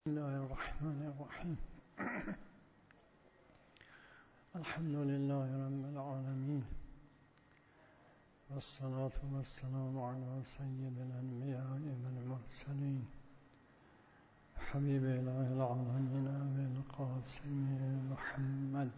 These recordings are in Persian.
بسم الله الرحمن الرحیم. الحمد لله رب العالمین والصلاة والسلام علی سید الانبیاء والمرسلین حبیب اله العالمین ابی القاسم محمد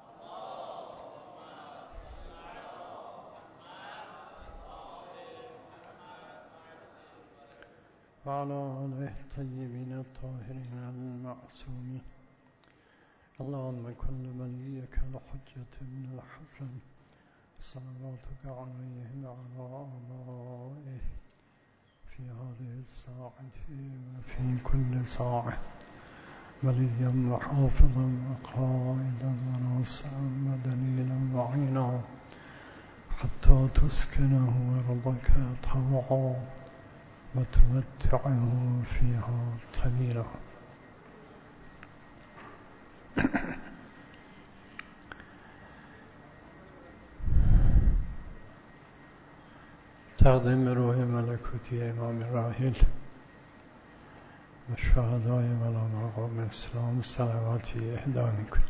وعلى آله الطيبين الطاهرين المعصومين. اللهم كن وليك الحجة ابن الحسن صلواتك عليه وعلى آبائه في هذه الساعة وفي كل ساعة وليا وحافظا وقائدا وناصرا ودليلا وعينا حتى تسكنه أرضك طوعا وتمتعه فيها طويلا. تقدیم روح ملکوتی امام راحل و شهدای والا مقام اسلام صلواتی اهدا میکنیم.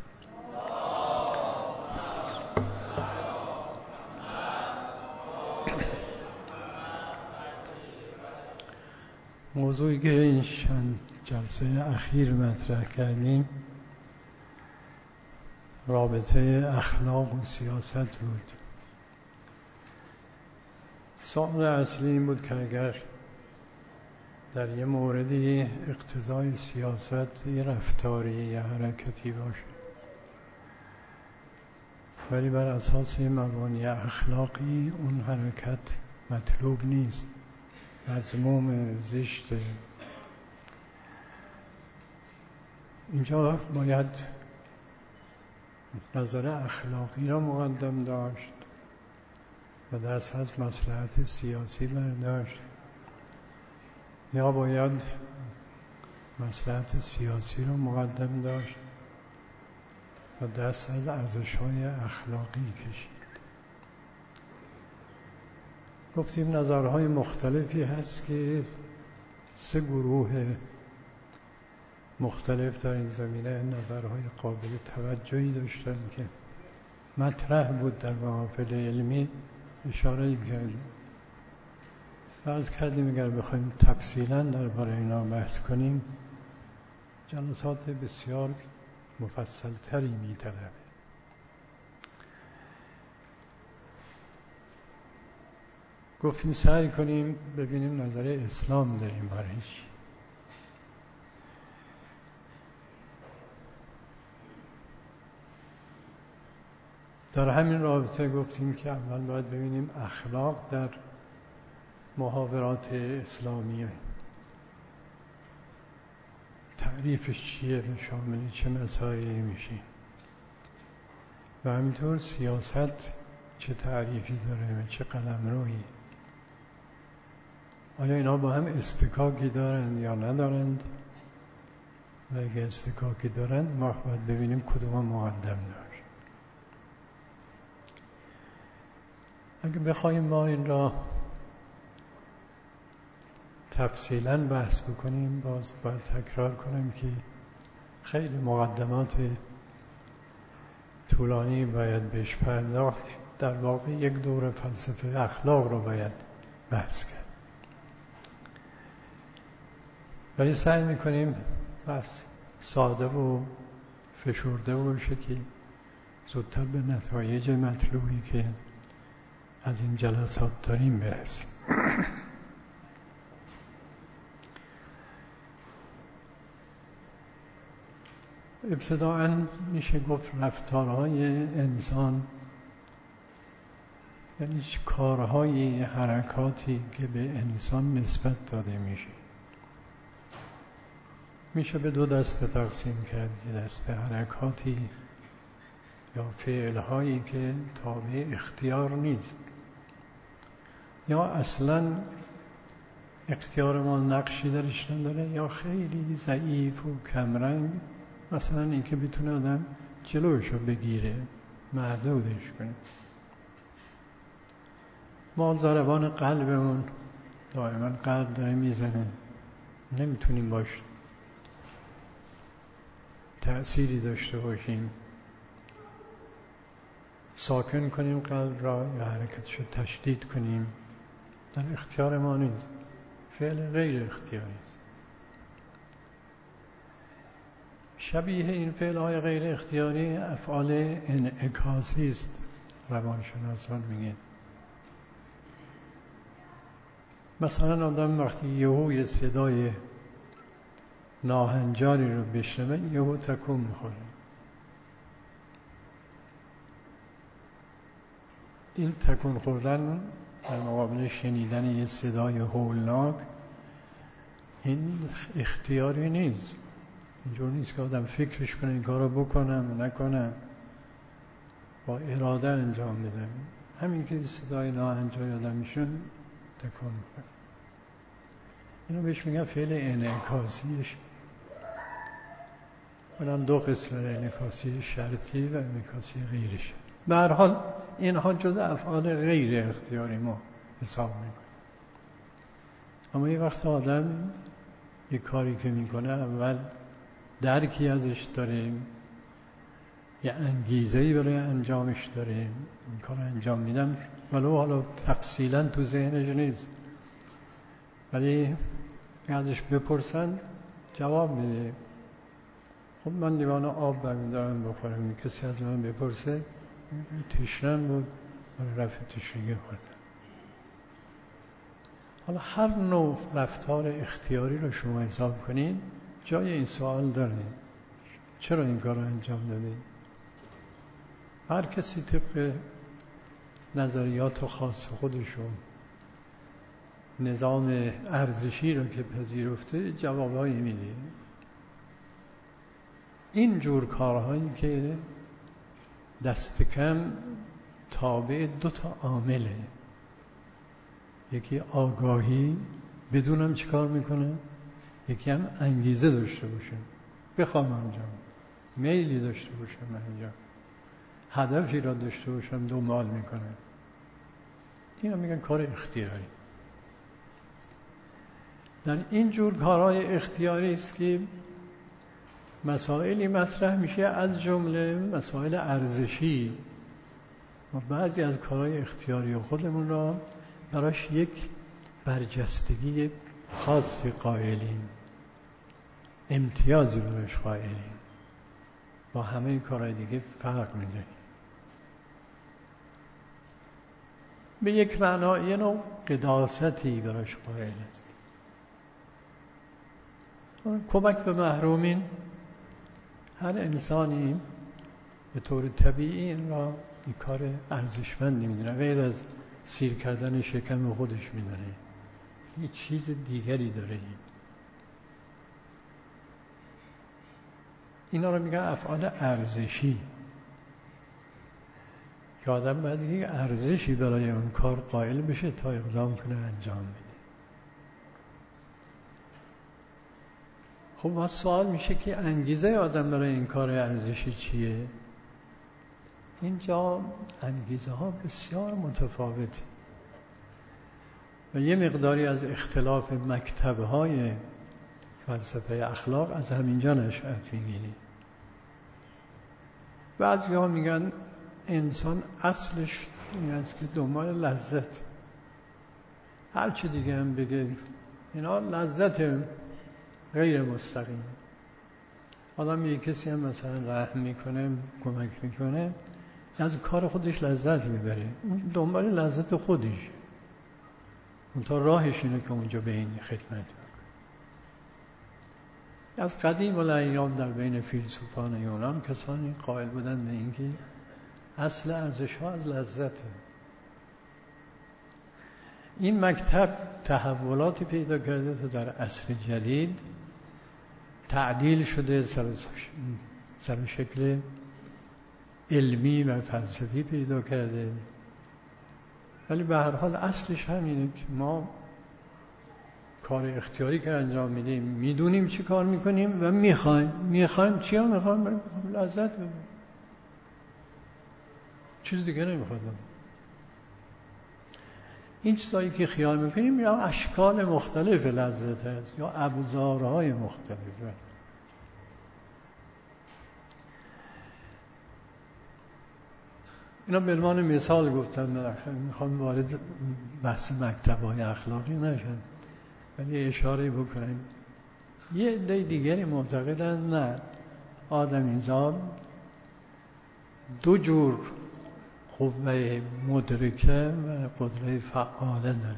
موضوعی که این چند جلسه اخیر مطرح کردیم رابطه اخلاق و سیاست بود. سوال اصلی این بود که اگر در یه موردی اقتضای سیاست یه رفتاری یا حرکتی باشه ولی بر اساس مبانی اخلاقی اون حرکت مطلوب نیست، مذموم، زشته، اینجا باید نظر اخلاقی را مقدم داشت و دست از مصلحت سیاسی برداشت، یا باید مصلحت سیاسی را مقدم داشت و دست از ارزش‌های اخلاقی کشید. گفتیم نظرهای مختلفی هست که سه گروه مختلف در این زمینه نظرهای قابل توجهی داشتن که مطرح بود در محافل علمی، اشاره کردیم. عرض کردیم اگر بخوایم تفصیلا درباره اینا بحث کنیم جلسات بسیار مفصل تری می‌طلبه. گفتیم سعی کنیم ببینیم نظر اسلام داریم بارش. در همین رابطه گفتیم که اول باید ببینیم اخلاق در محاورات اسلامیه تعریفش چیه و شامل چه مسائلی میشه و همینطور سیاست چه تعریفی داره و چه قلمرویی. آیا اینا با هم استکاکی دارند یا ندارند و اگه استکاکی دارند ما باید ببینیم کدوم مقدم داشت. اگه بخوایم ما این را تفصیلاً بحث بکنیم باز باید تکرار کنم که خیلی مقدمات طولانی باید بهش پرداخت. در واقع یک دور فلسفه اخلاق رو باید بحث کرد ولی سعی میکنیم بس ساده و فشرده باشه که زودتر به نتایج مطلوبی که از این جلسات داریم برسیم. ابتداءً میشه گفت رفتارهای انسان یعنی کارهای حرکاتی که به انسان نسبت داده میشه به دو دسته تقسیم کرد. یه دسته حرکاتی یا فعلهایی که تابع اختیار نیست یا اصلاً اختیار ما نقشی درش نداره یا خیلی ضعیف و کمرنگ، مثلا اینکه بتونه آدم جلوشو بگیره، محدودش کنه. ما ضربان قلبمون دائما قلب داره میزنه، نمیتونیم باش تأثیری داشته باشیم، ساکن کنیم قلب را یا حرکتش رو تشدید کنیم، در اختیار ما نیست، فعل غیر اختیاری است. شبیه این فعل‌های غیر اختیاری افعال انعکاسی است، روانشناسان میگن. مثلا آدم وقتی یه صدای ناهنجاری رو بشنوه یهو تکون میخوره. این تکون خوردن در مقابل شنیدن یه صدای هولناک این اختیاری نیست. اینجور نیست که آدم فکرش کنه این کار رو بکنم نکنم، با اراده انجام بده. همین که صدای ناهنجاری آدم میشون تکون میخوره. اینو بهش میگن فعل انعکاسیش. منم دو قسم، انعکاسی شرطی و انعکاسی غیرش. به هر حال اینها جزء افعال غیر اختیاری ما حساب میکنه. اما یه وقت آدم یه کاری که میکنه اول درکی ازش داریم، یه انگیزه‌ای برای انجامش داریم، این کار انجام میدم ولو حالا تفصیلا تو ذهنش نیست، ولی ازش بپرسن جواب میده. خب من لیوان آب برمیدارم بخورم، کسی از من بپرسه تشنم بود برای رفع تشنگی خوردم. حالا هر نوع رفتار اختیاری رو شما حساب کنید جای این سوال داره، چرا این کار رو انجام دادید؟ هر کسی طبق نظریات خاص خودشون نظام ارزشی رو که پذیرفته جوابایی میده. این جور کارهایی که دست کم تابع دو تا عامله، یکی آگاهی بدونم چی کار میکنه، یکی هم انگیزه داشته باشم بخوام انجام، میلی داشته باشم انجام، هدفی را داشته باشم دنبال میکنم. اینا میگن کار اختیاری. در این جور کارهای اختیاری است که مسائلی مطرح میشه، از جمله مسائل ارزشی. ما بعضی از کارهای اختیاری خودمون را براش یک برجستگی خاصی قائلیم، امتیازی براش قائلیم، با همه کارهای دیگه فرق میذاریم. به یک معنا یه نوع قداستی براش قائل است. کمک به محرومین، هر انسانی به طور طبیعی این را یک کار ارزشمندی میدونه، غیر از سیر کردن شکم خودش میدونه، یه چیز دیگری داره. اینا رو میگن افعال ارزشی که آدم باید یک ارزشی برای اون کار قائل بشه تا اقدام کنه انجام بده. خب سوال میشه که انگیزه آدم برای این کار ارزشی چیه؟ اینجا انگیزه ها بسیار متفاوته و یه مقداری از اختلاف مکتب‌های فلسفه اخلاق از همینجا نشأت میگیره. بعضی‌ها میگن انسان اصلش این است که دنبال لذت، هر چی دیگه هم بگه اینا لذت غیر مستقیم. آدم یه کسی هم مثلا رحم میکنه، کمک میکنه، از کار خودش لذت میبره، اون دنبال لذت خودش، اون تا راهش اینه که اونجا به این خدمت میکنه. از قدیم الایام در بین فیلسوفان یونان کسانی قائل بودن به اینکه اصل ارزش‌ها از لذته. این مکتب تحولاتی پیدا کرده تا در عصر جدید تعدیل شده، سر شکل علمی و فلسفی پیدا کرده، ولی به هر حال اصلش همینه که ما کار اختیاری که انجام میدیم میدونیم چی کار میکنیم و میخوایم چی ها میخوایم لذت ببریم، چیز دیگه نمیخواد. این چیزایی که خیال میکنیم یا اشکال مختلف لذت هست یا ابزارهای مختلف. اینا به عنوان مثال گفتم، میخوام وارد بحث مکتب‌های اخلاقی نشن، ولی اشاره بکنم. یه عده دیگری معتقدن نه، آدمیزاد دو جور قوه مدرکه و قدره فعاله داره.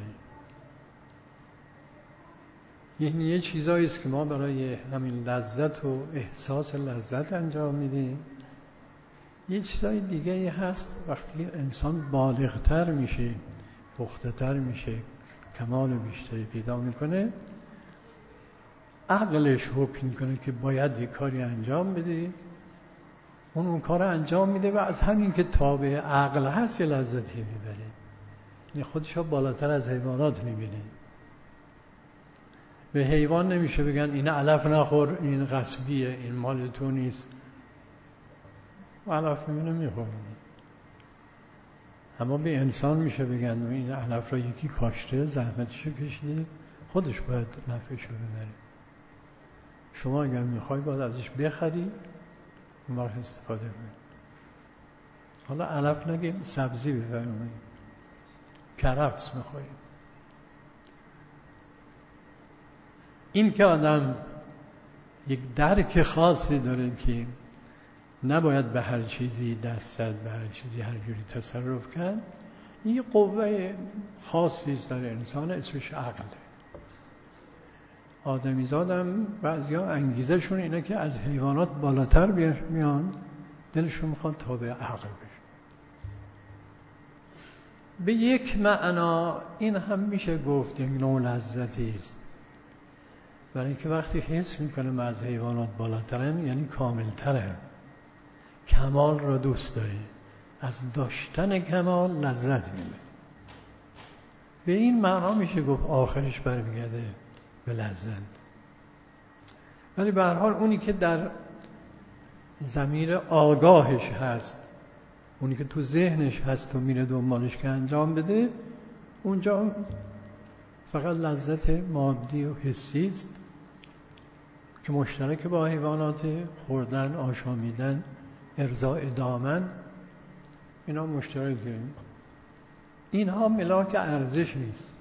یه چیزایی است که ما برای همین لذت و احساس لذت انجام میدیم. یه چیزای دیگه هست وقتی انسان بالغتر میشه، پخته‌تر میشه، کمال بیشتری پیدا میکنه، عقلش حکم میکنه که باید یه کاری انجام بده، اون کار انجام میده و از همین که تابع عقل هست یه لذتی میبره. یعنی خودش رو بالاتر از حیوانات میبینه. به حیوان نمیشه بگن این علف نخور، این غصبیه، این مال تو نیست. علف میبینه میخوره. اما به انسان میشه بگن این علف را یکی کاشته، زحمتشو کشیده، خودش باید نفعشو ببره. شما اگر میخوای باید ازش بخری، اون وقت استفاده کنی. حالا علف نگیم، سبزی بفرمایید، کرفس میخوایی. این که آدم یک درک خاصی داره که نباید به هر چیزی دست زد، به هر چیزی هر جوری تصرف کرد، این یه قوه خاصی است در انسان، اسمش عقله. آدمیزادم بعضیا انگیزه شون اینه که از حیوانات بالاتر میان، دلشون میخواد تابع عقل بشه. به یک معنا این هم میشه گفت یک نوع لذتی است، برای اینکه وقتی حس میکنه من از حیوانات بالاترم یعنی کاملترم، کمال را دوست داره، از داشتن کمال لذت میبره. به این معنا میشه گفت آخرش برمیگرده به لذت. ولی به هر حال اونی که در ضمیر آگاهش هست، اونی که تو ذهنش هست و میره دنبالش که انجام بده، اونجا فقط لذت مادی و حسی است که مشترک با حیوانات، خوردن، آشامیدن، ارضاء دامن، اینا مشترکه. اینها ملاک ارزش نیست.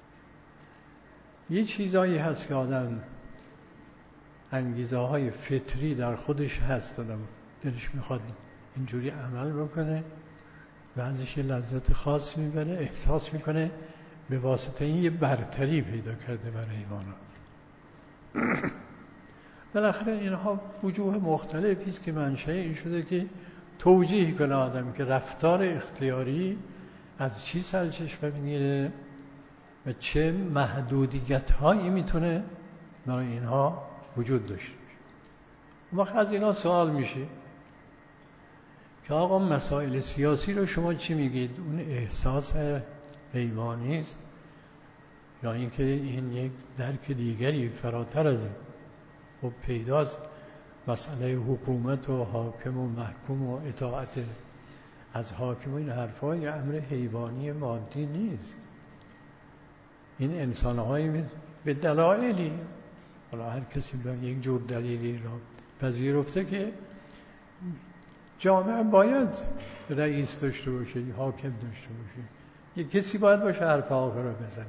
یه چیزایی هست که آدم انگیزه های فطری در خودش هست، آدم دلش میخواد اینجوری عمل بکنه و ازش یه لذت خاص میبره، احساس میکنه به واسطه این یه برتری پیدا کرده بر حیوانات. بالاخره اینها وجوه مختلفی است که منشأ این شده که توجیه کنه آدم که رفتار اختیاری از چی سرچشمه میگیره و چه محدودیت هایی میتونه برای اینها وجود داشته باشه. اون وقت از اینا سوال میشه که آقا مسائل سیاسی رو شما چی میگید؟ اون احساس حیوانی است یا اینکه این یک درک دیگری فراتر از این؟ خب پیداست مسئله حکومت و حاکم و محکوم و اطاعت از حاکم و این حرفا یه امر حیوانی مادی نیست. این انسان‌های به دلایلی، حالا هر کسی به یک جور دلیلی را پذیرفته که جامعه باید رئیس داشته باشه، حاکم داشته باشه، یک کسی باید باشه حرف آخر رو بزنه.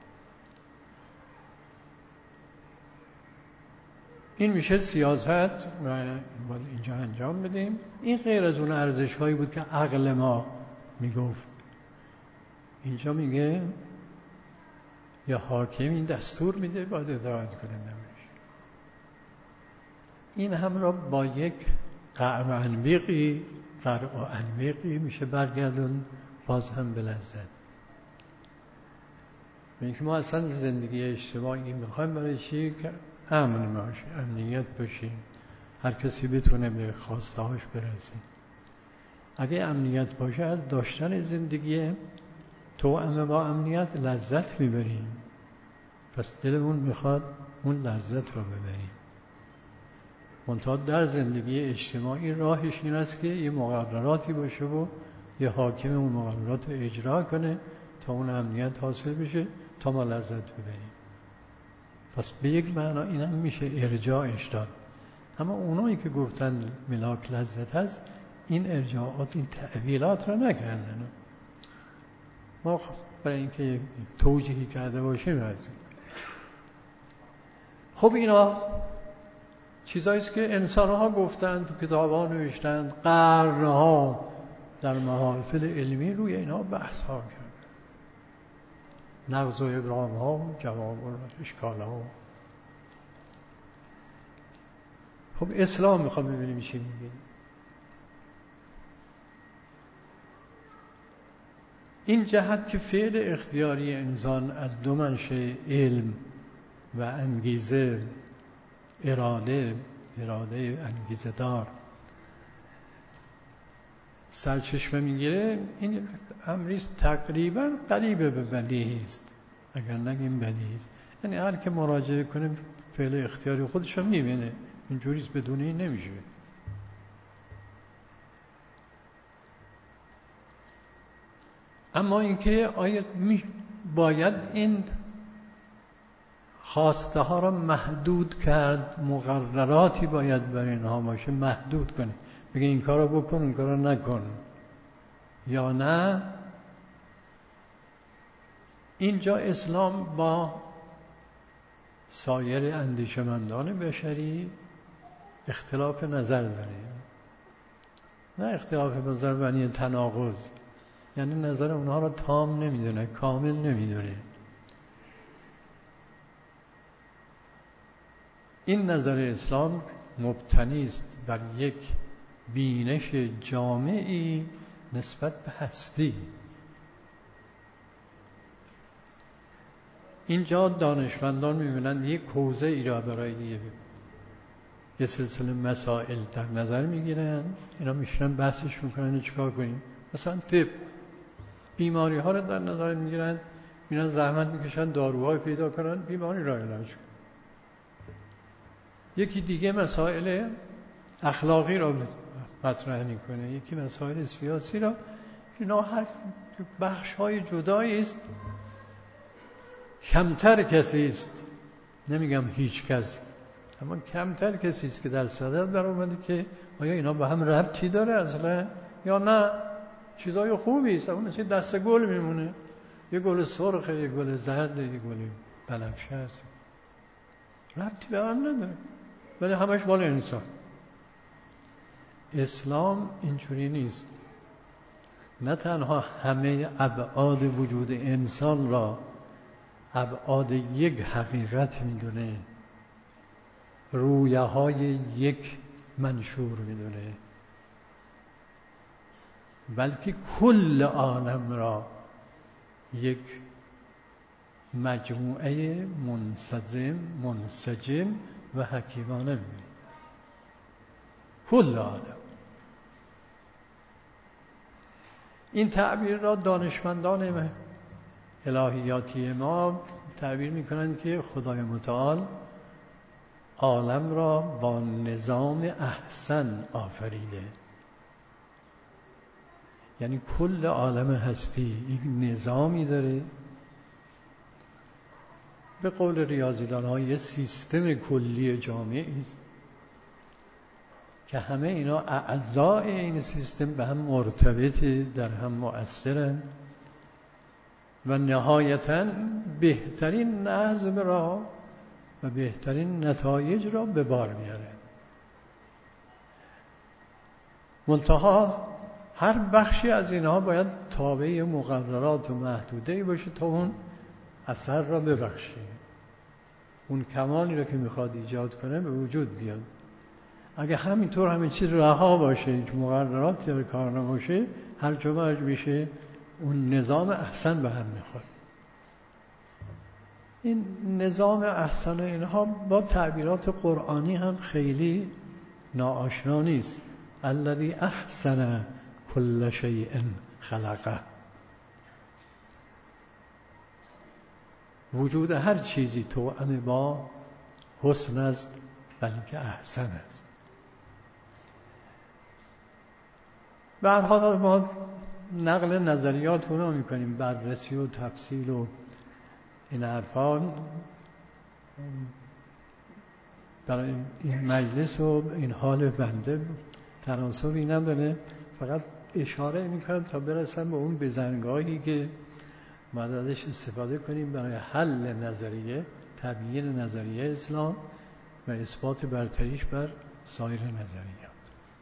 این میشه سیاست و باید اینجا انجام بدیم. این غیر از اون ارزش هایی بود که عقل ما میگفت. اینجا میگه یا حاکم این دستور میده باید اطاعت کنه نمیشه. این هم را با یک قرع و انبیقی میشه برگردون باز هم به لذت. اینکه ما اصلا زندگی اجتماعی میخوایم برای چی؟ که امن باشه، امنیت باشه، هر کسی بتونه به خواسته هاش برسه. اگه امنیت باشه از داشتن زندگی توأم با امنیت لذت میبریم، پس دلمون میخواد اون لذت رو ببریم. منتها در زندگی اجتماعی راهش این است که یه مقرراتی باشه و یه حاکم اون مقررات رو اجرا کنه تا اون امنیت حاصل بشه تا ما لذت ببریم. پس به یک معنا اینم میشه ارجاعش داد. اما اونایی که گفتن ملاک لذت هست این ارجاعات، این تعویلات را نکردن. ما برای اینکه توجیهی کرده باشیم از خب اینا چیزاییست که انسان‌ها گفتند، تو کتاب‌ها نوشتند، قرن‌ها در محافل علمی روی اینا بحث‌ها کرد، نقض و ابرام‌ها، جواب و اشکال‌ها. خب اسلام میخوام ببینیم چی میگه. این جهت که فعل اختیاری انسان از دو منشأ، علم و انگیزه، اراده انگیزه دار، سرچشمه میگیره، این امریست تقریبا قریب به بدیهی است، اگر نگیم بدیهی است. یعنی هر که مراجعه کنه فعل اختیاری خودش رو میبینه، اینجوریست، بدون این نمیشه. اما اینکه آیا باید این خواسته ها را محدود کرد، مقرراتی باید برای اینها باشه، محدود کنه، بگه این کار رو بکن اون کار رو نکن، یا نه؟ اینجا اسلام با سایر اندیشمندان بشری اختلاف نظر داره. نه اختلاف نظر معنی تناقض، یعنی نظر اونها را تام نمیدونه، کامل نمیدونه. این نظر اسلام مبتنی است بر یک بینش جامعی نسبت به هستی. اینجا دانشمندان می‌بینند یک حوزه ای را برای یه سلسله مسائل در نظر میگیرن، اینا میشنن بحثش میکنن چیکار کنیم. مثلا طب، بیماری ها رو در نظر میگیرن، میرن زحمت میکشن داروهای پیدا کنن، بیماری را علاج کنن. یکی دیگه مسائل اخلاقی را مطرح میکنه، یکی مسائل سیاسی را. اینا هر بخش های جدایی است. کمتر کسی است، نمیگم هیچ کس، اما کمتر کسی است که در صدد در اومده که آیا اینا به هم ربطی داره اصلا یا نه. چیزای خوبی است، اما مثل دست گل میمونه، یه گل سرخ، یه گل زرد، یه گل بنفشه است، ربطی به هم نداره، ولی همش مال انسان. اسلام اینجوری نیست. نه تنها همه ابعاد وجود انسان را ابعاد یک حقیقت میدونه، رویه های یک منشور میدونه، بلکه کل عالم را یک مجموعه منسجم و حکیمانه میدونه. کل عالم. این تعبیر را دانشمندان الهیاتی ما تعبیر میکنند که خدای متعال عالم را با نظام احسن آفریده. یعنی کل عالم هستی یک نظامی داره، به قول ریاضیدان ها یه سیستم کلی جامعی است که همه اینا اعضای این سیستم به هم مرتبطه، در هم مؤثرن و نهایتاً بهترین نظم را و بهترین نتایج را به بار میاره. منتها هر بخشی از اینها باید تابع مقررات و محدوده‌ای باشه تا اون اثر را ببخشه، اون کمالی را که میخواد ایجاد کنه به وجود بیاد. اگه همینطور همه چیز رها باشه، هیچ مقرراتی در کار نباشه، هر جمعش میشه اون نظام احسن به هم میخوره. این نظام احسن اینها با تعبیرات قرآنی هم خیلی ناآشنا نیست. الذی احسن کل شیء خلقه. وجود هر چیزی توأم با حسن است، بلکه احسن است. به هر حال ما نقل نظریات اونا میکنیم، بررسی و تفصیل و این حرفان برای این مجلس و این حال بنده تناسبی نداره. فقط اشاره میکنم تا برسم به اون بزنگاهی که باید ازش استفاده کنیم برای حل نظریه، تبیین نظریه اسلام و اثبات برتریش بر سایر نظریات.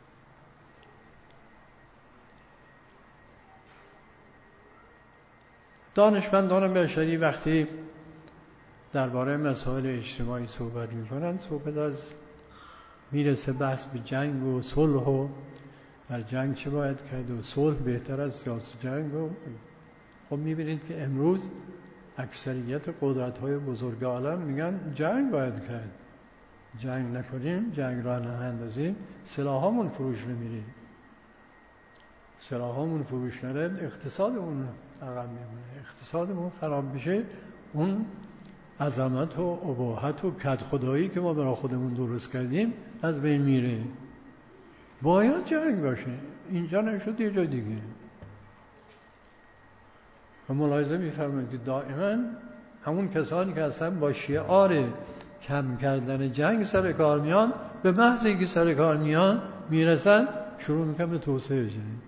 دانشمندان بشری وقتی درباره مسائل اجتماعی صحبت میکنن، صحبت از میرسه بحث به جنگ و صلح و در جنگ چه باید کرد و صلح بهتر از سیاست جنگ. و خب میبینید که امروز اکثریت قدرت‌های بزرگ عالم میگن جنگ باید کرد، جنگ نکنیم، جنگ را نندازیم، سلاحامون فروش نمیره، سلاحامون فروش نره، اقتصادمون عقب میمونه، اقتصادمون خراب بشه، اون عظمت و اباحت و کدخدایی که ما برای خودمون درست کردیم از بین میره. باید جنگ باشه، اینجا نشد یه جای دیگه. و ملاحظه می‌فرمایید که دائما همون کسانی که اصلا با شعار کم کردن جنگ سر کار میان، به محض اینکه سر کار میان میرسن شروع میکنن به توسعه جنگ.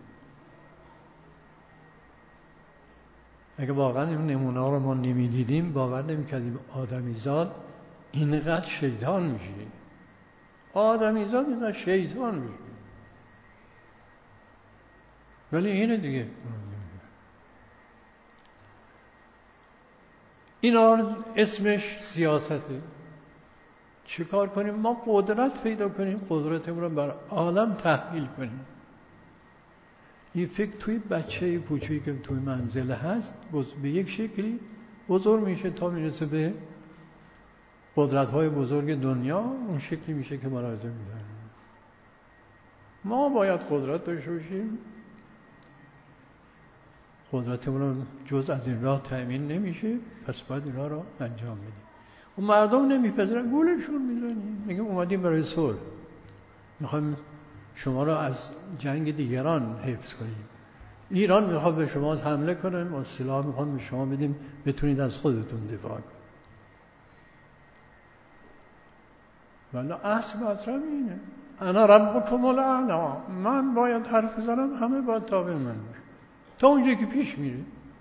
اگه واقعا این نمونه ها رو ما نمیدیدیم باور نمیکردیم آدمیزاد اینقدر شیطان میشه، آدمیزاد اینقدر شیطان میشه. ولی اینه دیگه، اینا اسمش سیاسته. چه کار کنیم؟ ما قدرت پیدا کنیم، قدرتمون رو بر عالم تحمیل کنیم. این فکر توی بچه کوچیکی که توی منزل هست به یک شکلی بزرگ میشه تا میرسه به قدرت‌های بزرگ دنیا، اون شکلی میشه که ملاحظه می‌کنیم. ما باید قدرت داشته باشیم، قدرتمون رو جز از این راه تأمین نمیشه، پس باید اینا رو انجام بدیم. و مردم نمیپذیرن، گولشون میزنیم، میگه اومدیم برای صلح، میخوایم شما رو از جنگ دیگران حفظ کنیم. ایران میخواد به شما حمله کنه، ما سلاح میخوام به شما بدیم بتونید از خودتون دفاع کنید. ولی اصل مطلب اینه، انا ربکم الاعلی، من باید حرف بزنم، همه باید تابع من باشه تا اونجایی که پیش میره.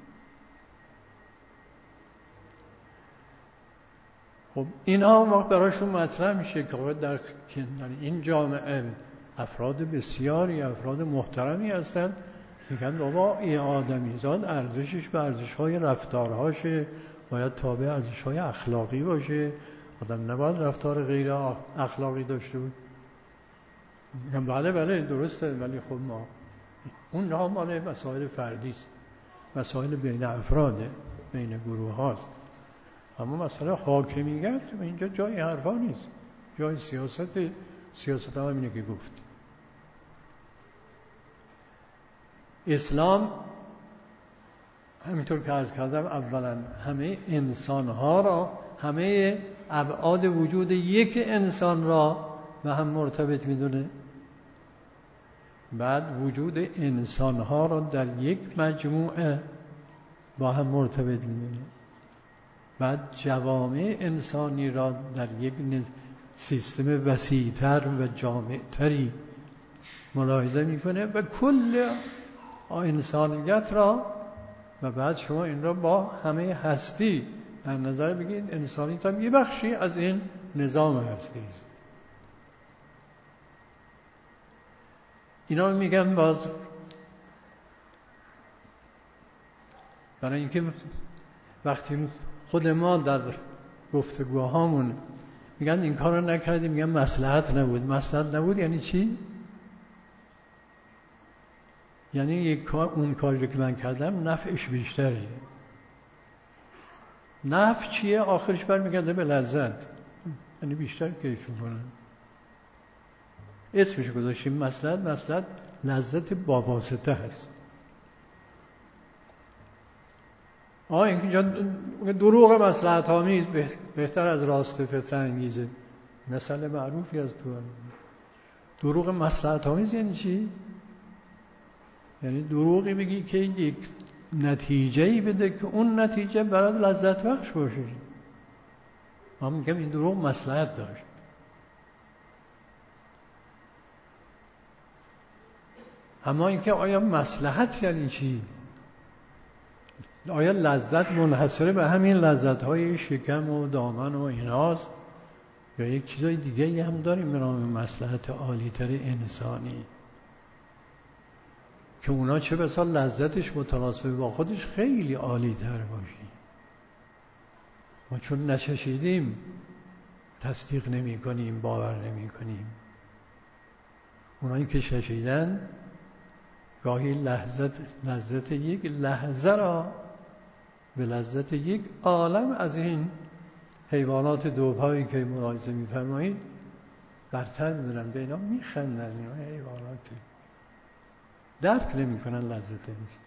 خب اینها اون وقت براشون مطرح میشه که در این جامعه افراد بسیاری، افراد محترمی هستن، میگن بابا این آدمیزاد ارزشش به ارزش‌های رفتارهاشه، باید تابع ارزش‌های اخلاقی باشه، آدم نباید رفتار غیر اخلاقی داشته بود. میگن بله درسته، ولی خب ما اون مال مسائل فردی است، مسائل بین افراده، بین گروه هاست. اما مسئله حاکمیت اینجا جای حرفا نیست، جای سیاست هم اینه که گفت. اسلام همینطور که عرض کردم اولا همه انسانها را، همه ابعاد وجود یک انسان را به هم مرتبط میدونه. بعد وجود انسانها را در یک مجموعه با هم مرتبط میدونه. بعد جوامع انسانی را در یک سیستم وسیع‌تر و جامع‌تری ملاحظه میکنه و کل انسانیت را، و بعد شما این را با همه هستی در نظر بگیرید. انسانیت هم یه بخشی از این نظام هستی است. اینا میگم باز برای اینکه وقتی خود ما در گفتگوهامون میگن این کار رو نکردیم، میگن مصلحت نبود. مصلحت نبود یعنی چی؟ یعنی یک کار، اون کاری که من کردم نفعش بیشتره. نفع چیه؟ آخرش برمیگرده به لذت، یعنی بیشتر کیف میکنن. اسمش گذاشتیم مصلحت لذت با واسطه هست. اینجا دروغ مصلحت آمیز بهتر از راست فتنه انگیزه، مثل معروفی از تو. دروغ مصلحت آمیز یعنی چی؟ یعنی دروغی بگی که یک نتیجه‌ای بده که اون نتیجه برات لذت بخش باشه. ما میگم این دروغ مصلحت داشت. اما اینکه آیا مصلحت یعنی چی؟ آیا لذت منحصره به همین لذت‌های شکم و دامن و ایناست یا یک چیزای دیگه هم داریم به نام مصلحت عالی‌تر انسانی که اونا چه بسا لذتش متناسب با خودش خیلی عالی‌تر باشه؟ ما چون نچشیدیم تصدیق نمی کنیم، باور نمی کنیم. اونایی که چشیدن گاهی لذت یک لحظه را به لذت یک عالم از این حیوانات دوپایی که ملاحظه می‌فرمایید برتر می‌دونن، به اینا می‌خندن. اینا حیواناتی درک نمی‌کنن لذت نیست.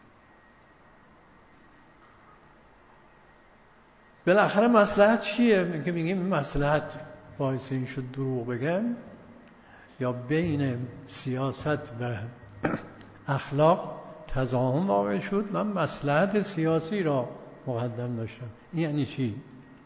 بالاخره مصلحت چیه؟ که میگیم مصلحت باعث این شد دروغ بگن یا بین سیاست و اخلاق تضاهم واقع شد، من مصلحت سیاسی را مقدم داشتم. این یعنی چی؟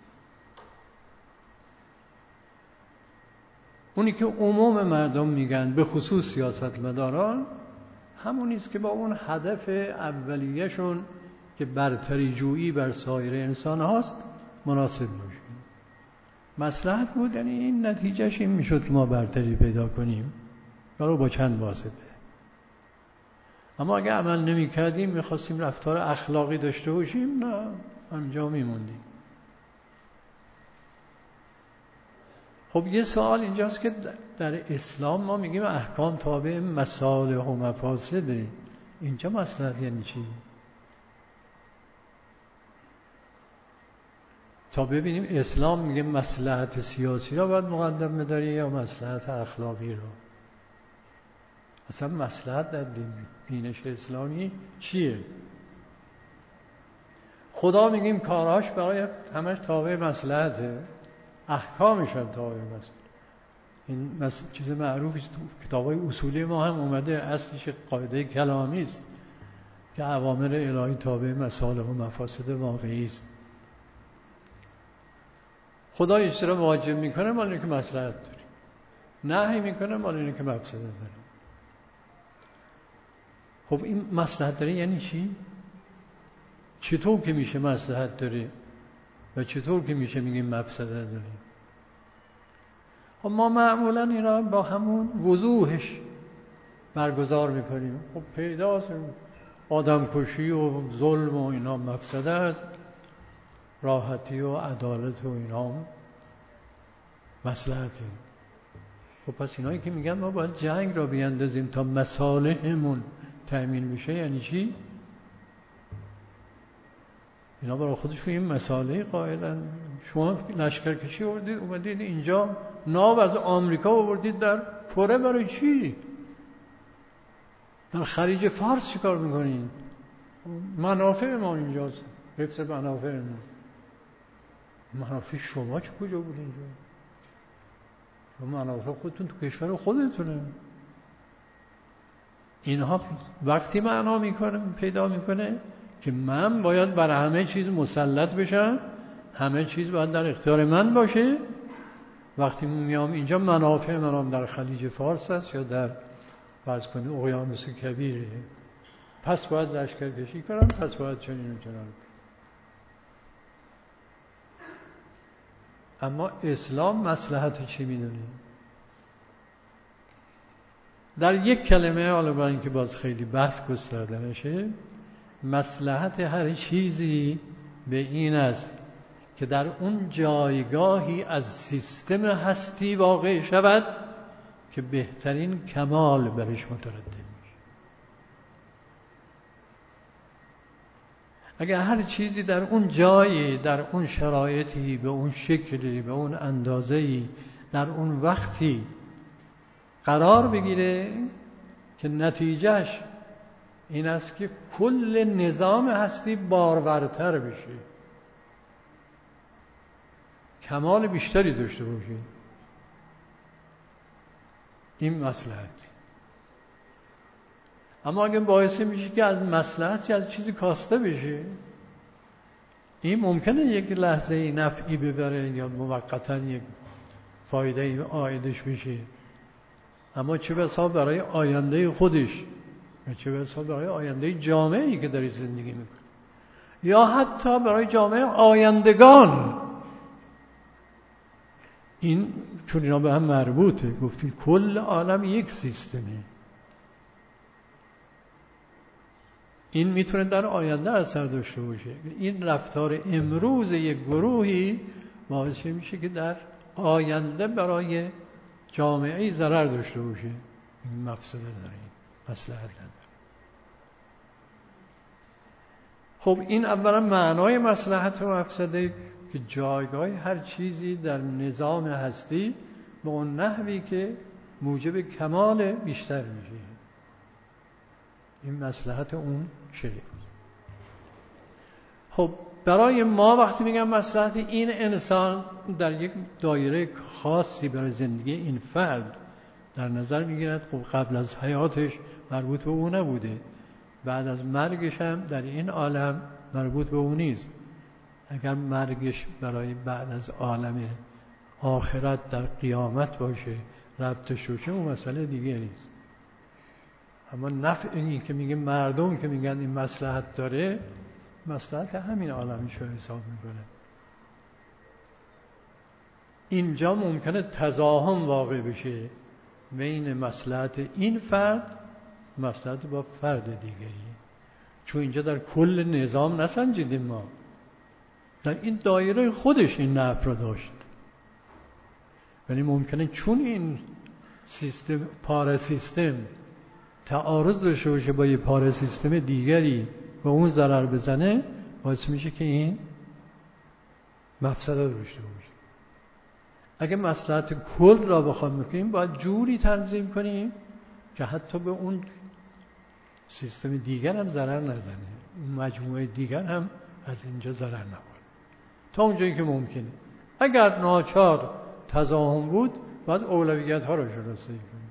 اونی که عموم مردم میگن به خصوص سیاستمداران همونیست که با اون هدف اولیه‌شون که برتری جویی بر سایر انسان هاست مناسب باشه. مصلحت بود یعنی این نتیجهش این میشد که ما برتری پیدا کنیم، یا با چند واسطه. اما اگه عمل نمی کردیم میخواستیم رفتار اخلاقی داشته باشیم، نه، همجا میموندیم. خب یه سوال اینجاست که در اسلام ما میگیم احکام تابع مصالح و مفاسده. اینجا مصلحت یعنی چی؟ تا ببینیم اسلام میگه مصلحت سیاسی را باید مقدم بداری یا مصلحت اخلاقی را. اصلا مصلحت در بینش اسلامی چیه؟ خدا میگیم کاراش برای همش تابع مصلحته، احکامش هم تابع مصلحت. این چیز معروفی است، کتابای اصولی ما هم اومده، اصلش قاعده کلامی است که اوامر الهی تابع مصالح و مفاسد واقعی است. خدا اشترا واجب میکنه مال اینه که مصلحت داره، نهی میکنه مال اینه که مفسده داره. خب این مصلحت داره یعنی چی؟ چطور که میشه مصلحت داره و چطور که میشه میگیم مفسده داره؟ خب ما معمولا اینا با همون وضوحش برگزار میکنیم. خب پیداست آدم کشی و ظلم و اینا مفسده است، راحتی و عدالت و اینا مصلحتی. خب پس اینایی که میگن ما باید جنگ را بیاندازیم تا مصالحمون تأمین بشه یعنی چی؟ اینا برای خودشون این مصالح قائلن. شما لشکرکشی اومدید اینجا، ناو از آمریکا آوردید در کره، برای چی؟ در خلیج فارس چیکار میکنید؟ منافع ما اینجاست، حفظ منافع ما. منافع شما کجا بود اینجا؟ منافع خودتون تو کشور خودتونه. اینها وقتی معنا میکنه پیدا میکنه که من باید بر همه چیز مسلط بشم، همه چیز باید در اختیار من باشه. وقتی میام اینجا منافع منم در خلیج فارس است یا در فرض کنید اقیانوس کبیره، پس باید لشکرکشی کنم، پس باید چنین و چنان. اما اسلام مصلحت چی میدونه؟ در یک کلمه، حالا با اینکه باز خیلی بحث گسترده نشه، مصلحت هر چیزی به این است که در اون جایگاهی از سیستم هستی واقع شود که بهترین کمال برش مترتب میشه. اگر هر چیزی در اون جایی، در اون شرایطی، به اون شکلی، به اون اندازه‌ای، در اون وقتی قرار بگیره که نتیجهش این است که کل نظام هستی بارورتر بشه، کمال بیشتری داشته باشه، این مصلحت. اما اگه باعث میشه که از مصلحتی از چیزی کاسته بشه، این ممکنه یک لحظه نفعی ببره یا موقتا یک فایده عایدش بشه، اما چه بسا برای آینده خودش و چه بسا برای آینده جامعه‌ای که داری زندگی میکنی، یا حتی برای جامعه آیندگان. این چون اینا به هم مربوطه، گفتیم کل عالم یک سیستمه. این میتونه در آینده اثر داشته باشه. این رفتار امروز یک گروهی باعث میشه که در آینده برای جامعه ضرر داشته باشه. این مفسده داره، این مصلحت نداره. خب این اولا معنای مصلحت و مفسده که جایگاه هر چیزی در نظام هستی به اون نحوی که موجب کمال بیشتر میشه. این مصلحت اون چیه؟ خب برای ما وقتی میگم مصلحت این انسان در یک دایره خاصی برای زندگی این فرد در نظر میگیرد، خب قبل از حیاتش مربوط به او نبوده، بعد از مرگش هم در این عالم مربوط به او نیست. اگر مرگش برای بعد از عالم آخرت در قیامت باشه، ربطش باشه، اون مسئله دیگه نیست. اما نفع این که میگه مردم که میگن این مصلحت داره، مصلحت همین عالمیش رو حساب میکنه. اینجا ممکنه تضاهم واقع بشه بین مصلحت این فرد مصلحت با فرد دیگری، چون اینجا در کل نظام نسنجیدیم ما، در این دایره خودش این نفع رو داشت. ولی ممکنه چون این سیستم پاره سیستم تعارض داشته باشه با یه پاره سیستم دیگری و اون ضرر بزنه، باعث میشه که این مفسده داشته باشه. اگه مصلحت کل را بخوام بکنیم باید جوری تنظیم کنیم که حتی به اون سیستم دیگر هم ضرر نزنه، اون مجموعه دیگر هم از اینجا ضرر نبره تا اونجایی که ممکنه. اگر ناچار تضاهم بود باید اولویت ها رو شناسایی کنیم.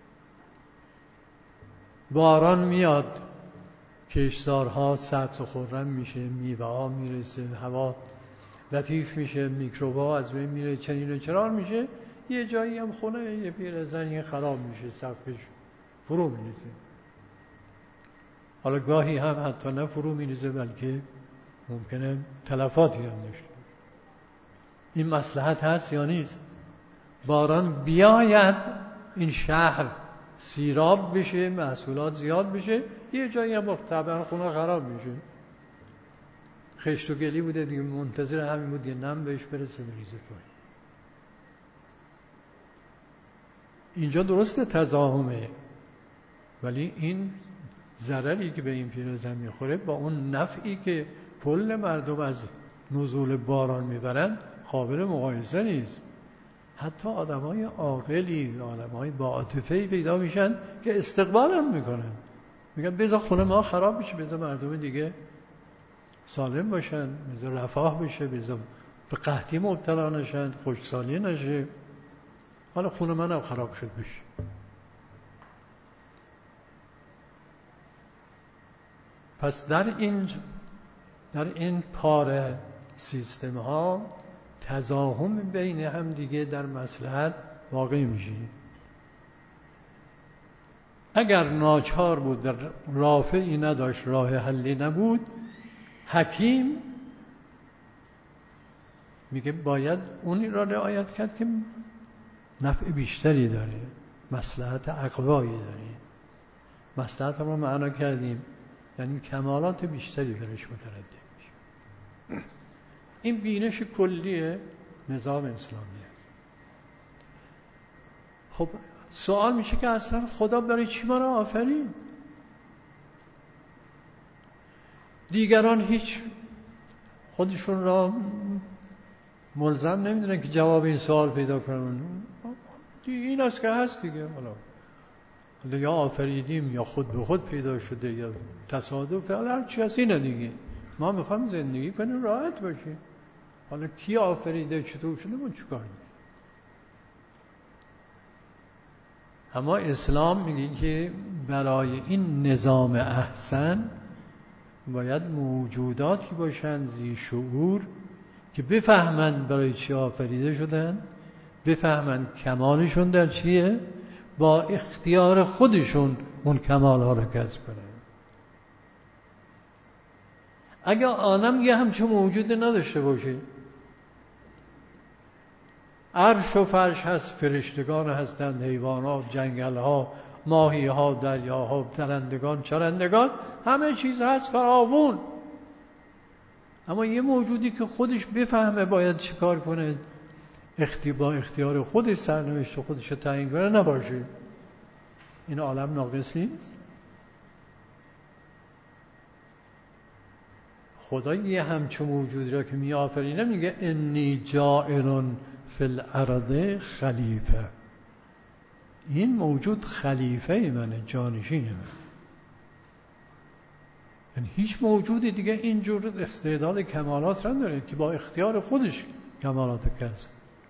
باران میاد، کشتزارها سبز و خرم میشه، میوه ها میرسه، هوا لطیف میشه، میکروبا از بین میره، چنین و چرار میشه. یه جایی هم خونه یه پیرزنی خراب میشه، سقفش فرو میریزه. حالا گاهی هم حتی نه فرو میریزه بلکه ممکنه تلفاتی هم داشته. این مصلحت هست یا نیست؟ باران بیاید این شهر سیراب بشه، محصولات زیاد بشه، یه جایی هم طبعا خونه خراب میشه. خشت و گلی بوده دیگه، منتظر همین بود یه نم بهش برسه بریزه پایین. اینجا درسته تضاهمه، ولی این ضرری که به این پیرزن میخوره با اون نفعی که کل مردم از نزول باران میبرن قابل مقایسه نیست. حتی آدمای عاقلی، آدمای با عاطفه‌ای پیدا میشن که استقبال هم میکنن، میگن بذار خونه ما خراب بشه، بذار مردم دیگه سالم باشن، بذار رفاه بشه، بذار به قحطی مبتلا نشن، خشکسالی نشه، حالا خونه من هم خراب شد بشه. پس در این پاره سیستم ها تضاهم بین هم دیگه در مصلحت واقع میشه. اگر ناچار بود، در رافعی نداشت، راه حلی نبود، حکیم میگه باید اونی را رعایت کرد که نفع بیشتری داره، مصلحت اقوایی داره. مصلحت رو معنا کردیم یعنی کمالات بیشتری درش مترتب میشه. این بینش کلی نظام اسلامی است. خب سوال میشه که اصلا خدا برای چی ما را آفرید؟ دیگران هیچ خودشون را ملزم نمیدونن که جواب این سوال پیدا کنن. این است که هست دیگه. حالا یا آفریدیم یا خود به خود پیدا شده یا تصادف، هر چی از اینه دیگه. ما میخوایم زندگی کنیم راحت باشیم. حالا کی آفریده چطور شده ما چیکار کنیم؟ اما اسلام میگه که برای این نظام احسن باید موجوداتی باشند ذی شعور که بفهمند برای چی آفریده شدن، بفهمند کمالشون در چیه، با اختیار خودشون اون کمال ها رو کسب کنه. اگر عالم یه همچون موجود نداشته باشه، عرش و فرش هست، فرشتگان هستند، حیوانات، جنگل ها، ماهی ها، دریاها، پرندگان، چرندگان، همه چیز هست فراوون، اما یه موجودی که خودش بفهمه باید چی کار کنه، با اختیار خودش سرنوشت خودش رو تعیین کنه نباشه، این عالم ناقص نیست. خدا یه همچون موجودی را که می آفرینه میگه انی جاعل فی الارض خلیفه، این موجود خلیفه منه، جانشین منه. یعنی هیچ موجودی دیگه اینجور استعداد کمالات را نداره که با اختیار خودش کمالات کسب.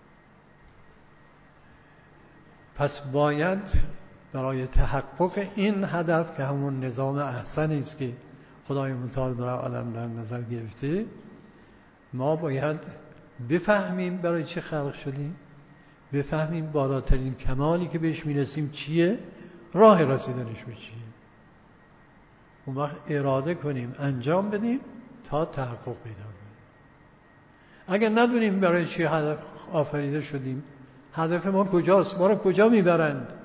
پس باید برای تحقق این هدف که همون نظام احسنی است که خدای متعال برای عالم در نظر گرفته، ما باید بفهمیم برای چه خلق شدیم، بفهمیم بالاترین کمالی که بهش میرسیم چیه، راه رسیدنش به چیه، اون وقت اراده کنیم انجام بدیم تا تحقق پیدا کنیم. اگر ندونیم برای چی هدف آفریده شدیم، هدف ما کجاست، ما رو کجا میبرند،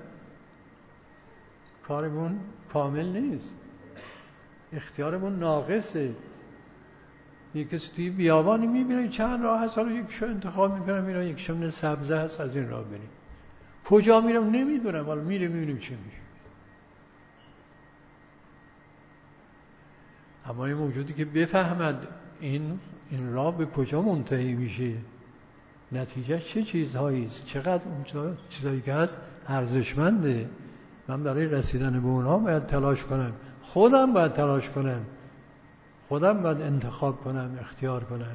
کارمون کامل نیست، اختیارمون ناقصه. یک کسی توی بیابانی میبینه چند راه هست، حالا یکیشو انتخاب میکنه میره، یکیشو من سبزه هست از این راه بریم، کجا میرم نمیدونم، حالا میره میبینیم چه میشه. اما این موجودی که بفهمد این راه به کجا منتهی میشه، نتیجه چه چیزهایی است، چقدر اون چیزهایی که هست ارزشمنده، من برای رسیدن به اونها باید تلاش کنم، خودم باید تلاش کنم، خودم باید انتخاب کنم، اختیار کنم.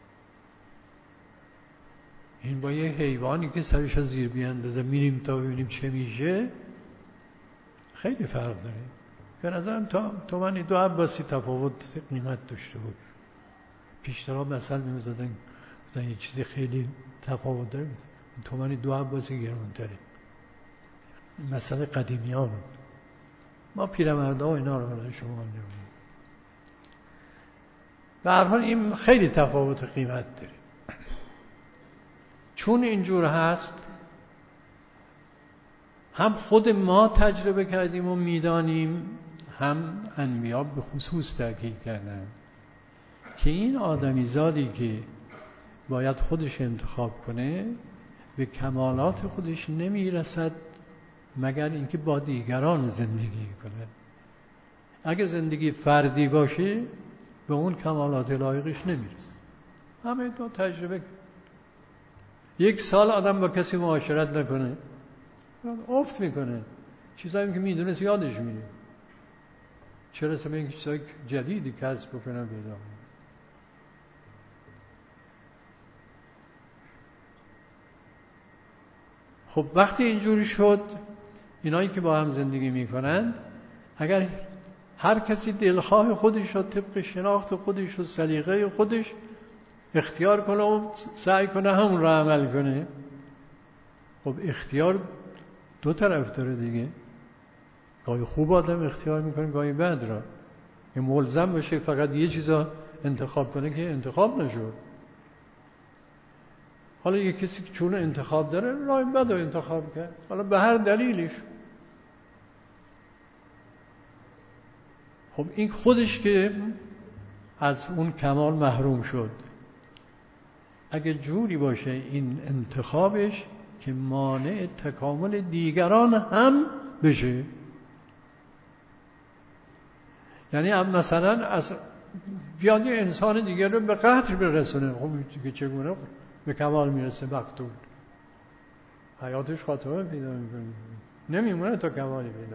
این با یه حیوانی که سرش از زیر بیاندازه میریم تا ببینیم چه میشه خیلی فرق داره. به نظرم تومن 2 عباسی تفاوت قیمت داشته بود. پیشترها مثل می‌زدن گفتن یه چیزی خیلی تفاوت داره، تومن 2 عباسی گران‌تره. مثل قدیمی ها بود. ما پیرمرده ها اینا رو برای شما نمیم. به هر حال این خیلی تفاوت قیمت داره. چون اینجور هست، هم خود ما تجربه کردیم و میدانیم، هم انبیا به خصوص تاکید کردن که این آدمی زادی که باید خودش انتخاب کنه به کمالات خودش نمیرسد مگر اینکه با دیگران زندگی کنه. اگه زندگی فردی باشه به اون کمالات لایقش نمیرسه. همه دو تجربه. 1 سال آدم با کسی معاشرت نکنه افت میکنه، چیزایی که میدونست یادش میره، چرا به این چیزای جدیدی کسب بکنه پیدا. خب وقتی اینجوری شد، اینایی که با هم زندگی میکنند اگر هر کسی دلخواه خودش رو طبق شناخت خودش و سلیقه خودش اختیار کنه و سعی کنه همون رو عمل کنه، خب اختیار 2 طرف داره دیگه. گاهی خوب آدم اختیار میکنه، گاهی بد را. این ملزم باشه فقط یه چیزا انتخاب کنه که انتخاب نشد. حالا یه کسی که چون انتخاب داره راه بد رو انتخاب کرد، حالا به هر دلیلش، خب این خودش که از اون کمال محروم شد. اگه جوری باشه این انتخابش که مانع تکامل دیگران هم بشه، یعنی مثلا از بیاد یه انسان دیگر رو به قتل برسونه، خب که چگونه به کمال میرسه؟ مقتول حیاتش خاتمه پیدا میکنه، نمیمونه تا کمالی پیدا.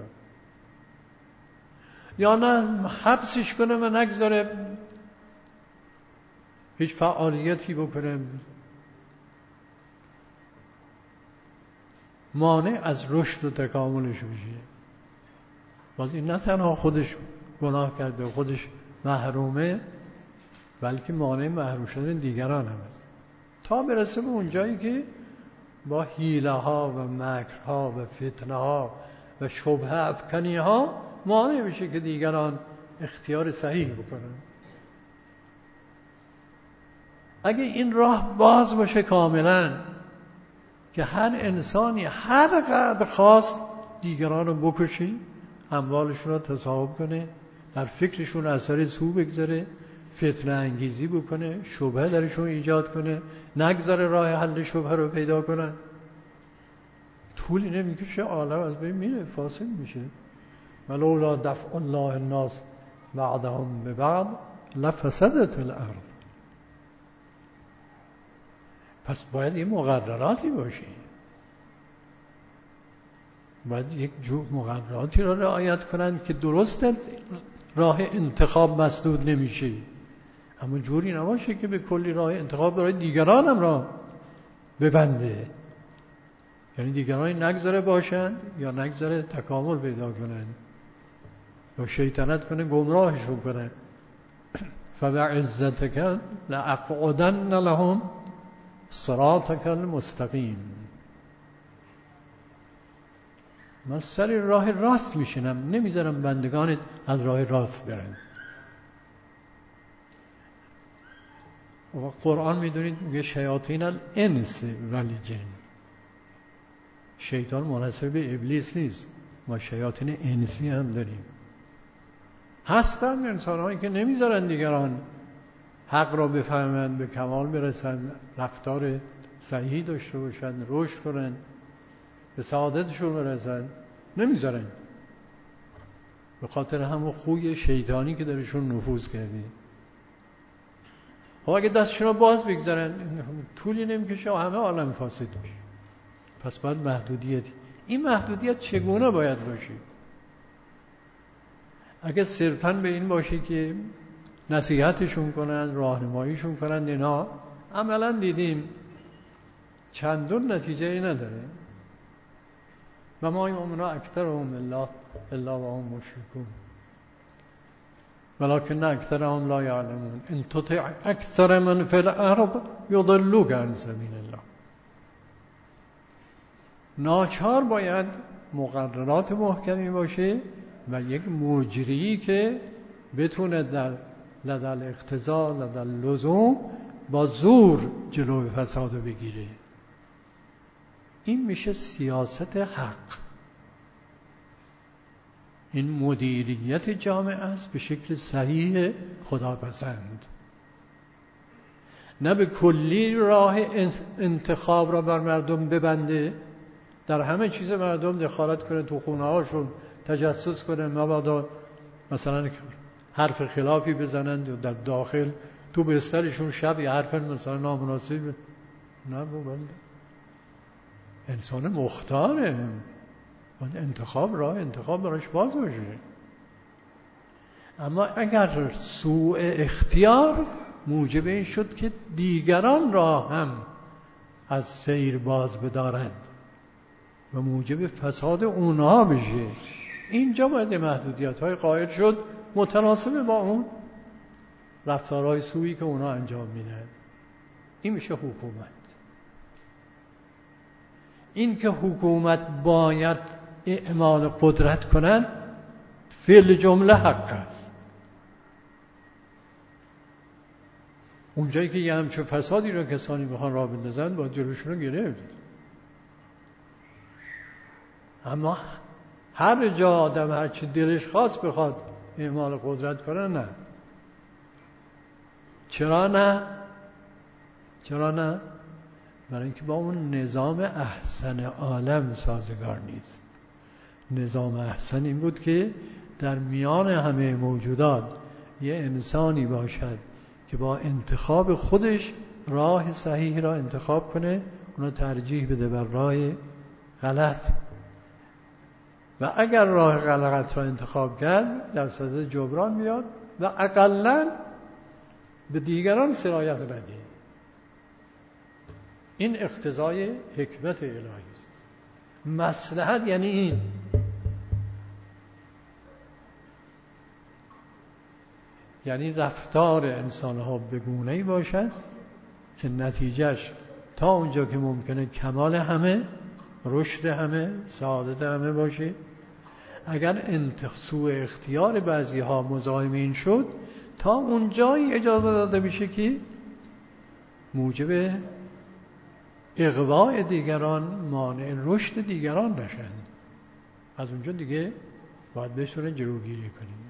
یا نه حبسش کنه و نگذاره هیچ فعالیتی بکنه، مانع از رشد و تکاملش بشه. باز این نه تنها خودش گناه کرده و خودش محرومه، بلکه مانع محروم شدن دیگران هم است، تا برسه به اون جایی که با حیله ها و مکر ها و فتنه ها و شبهه افکنی ها مانع بشه که دیگران اختیار صحیح بکنن. اگه این راه باز باشه کاملا که هر انسانی هر قدر خواست دیگران رو بکشی، اموالشون رو تصاحب کنه، در فکرشون اثر سو بگذاره، فتنه انگیزی بکنه، شبهه درشون ایجاد کنه، نگذاره راه حل شبهه رو پیدا کنن، طولی نمیکشه عالم از بین میره، فاسد میشه. ولولا دفع الله الناس بعضهم ببعض لفسدت الارض. پس باید یه مقرراتی باشه، باید یک مقرراتی را رعایت کنند که درسته راه انتخاب مسدود نمیشه، اما جوری نباشه که به کلی راه انتخاب برای دیگران هم را ببنده، یعنی دیگران نگذاره باشن یا نگذاره تکامل پیدا کنن یا شیطنت کنه گمراهشون کنه. فبعزتک لأقعدن لهم صراطک المستقیم. من سر راه راست میشینم، نمیذارم بندگانت از راه راست برن. و قرآن میدونید میگه شیاطین الانس والجن. شیطان منحصر به ابلیس نیست، ما شیاطین انسی هم داریم. هستن انسان‌هایی که نمیذارن دیگران حق را بفهمند، به کمال برسن، رفتار صحیحی داشته باشن، رشد کنن، به سعادتشون برسن، نمیذارن. به خاطر همون خوی شیطانی که درشون نفوذ کرده. و اگه دستشون رو باز بگذارن طولی نمیکشه و همه عالم فاسد میشه. پس باید محدودیتی. این محدودیت چگونه باید باشه؟ اگه صرفاً به این باشه که نصیحتشون کنن، راهنماییشون کنن، اینا عملاً دیدیم چندون نتیجه ای نداره. و ما یؤمن اکثرهم الا و هم مشرکون ولکن اکثرهم لا یعلمون ان تطع اکثر من فی الارض یضلوک عن سبیل الله. ناچار باید مقررات محکمی باشه و یک مجری که بتونه در لدل اقتضا لدل لزوم با زور جلوی فساد بگیره. این میشه سیاست حق. این مدیریت جامعه است به شکل صحیح خداپسند، نه به کلی راه انتخاب را بر مردم ببنده، در همه چیز مردم دخالت کنه، تو خونه هاشون تجسس کنه، مبادا مثلا حرف خلافی بزنند یا در داخل تو بسترشون شب یه حرف مثلا نامناسب. نه بابا، انسان مختاره، انتخاب راه انتخاب براش باز باشه. اما اگر سوء اختیار موجب این شد که دیگران را هم از سیر باز بدارند و موجب فساد اونها بشه، اینجا باید محدودیت‌های قائل شد متناسب با اون رفتارهای سوئی که اونها انجام میدن. این میشه حکومت. این که حکومت باید اعمال قدرت کنند فعل جمله حق است. اونجایی که یه همچون فسادی رو کسانی میخوان راه بندازن باید جلوشون رو گرفت. اما هر جا آدم هر چی دلش خواست بخواد اعمال قدرت کنه، نه. چرا نه؟ برای اینکه با اون نظام احسن عالم سازگار نیست. نظام احسن این بود که در میان همه موجودات یه انسانی باشد که با انتخاب خودش راه صحیح را انتخاب کنه، اونو ترجیح بده بر راه غلط، و اگر راه غلط را انتخاب کرد در صدد جبران بیاد و اقلاً به دیگران سرایت نده. این اقتضای حکمت الهی است. مصلحت یعنی این. یعنی رفتار انسان‌ها به گونه‌ای باشد که نتیجهش تا اونجا که ممکنه کمال همه، رشد همه، سعادت همه باشه اگر سوء اختیار بعضی ها مزاحم این شد، تا اون جایی اجازه داده میشه که موجب اغواء دیگران، مانع رشد دیگران بشن. از اونجا دیگه باید بهشون جلوگیری کنیم.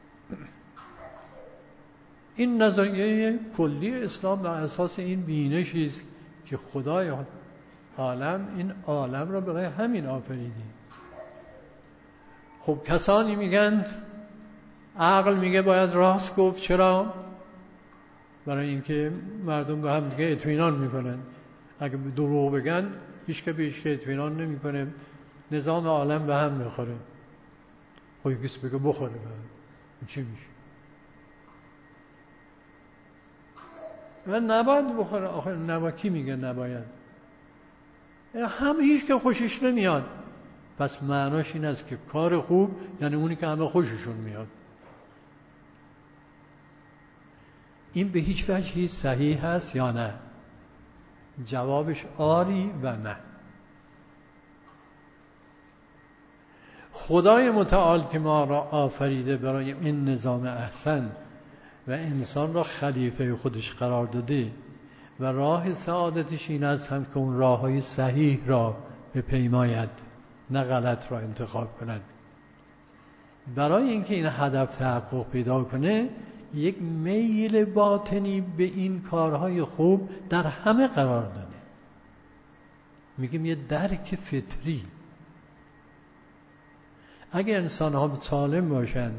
این نظریه کلی اسلام بر اساس این بینشی است که خدای عالم این عالم را برای همین آفریده. خب کسانی میگن عقل میگه باید راست گفت. چرا؟ برای اینکه مردم به هم دیگه اطمینان میکنن. اگه دروغ بگن هیچ که به هیچ که اطمینان نمیکنه، نظام عالم به هم میخوره. خب کسی بگه بخوره به هم، چی میشه؟ و نباید بخوره. آخه نباید، کی میگه نباید؟ هم هیچ که خوشش نمیاد. پس معناش این است که کار خوب یعنی اونی که همه خوششون میاد. این به هیچ وجهی صحیح هست یا نه؟ جوابش آری و نه. خدای متعال که ما را آفریده برای این نظام احسن و انسان را خلیفه خودش قرار داده و راه سعادتش این است هم که اون راههای صحیح را بپیماید، نه غلط را انتخاب کند. برای اینکه این هدف تحقق پیدا کنه یک میل باطنی به این کارهای خوب در همه قرار داده. میگیم یه درک فطری. اگه انسان ها سالم باشن،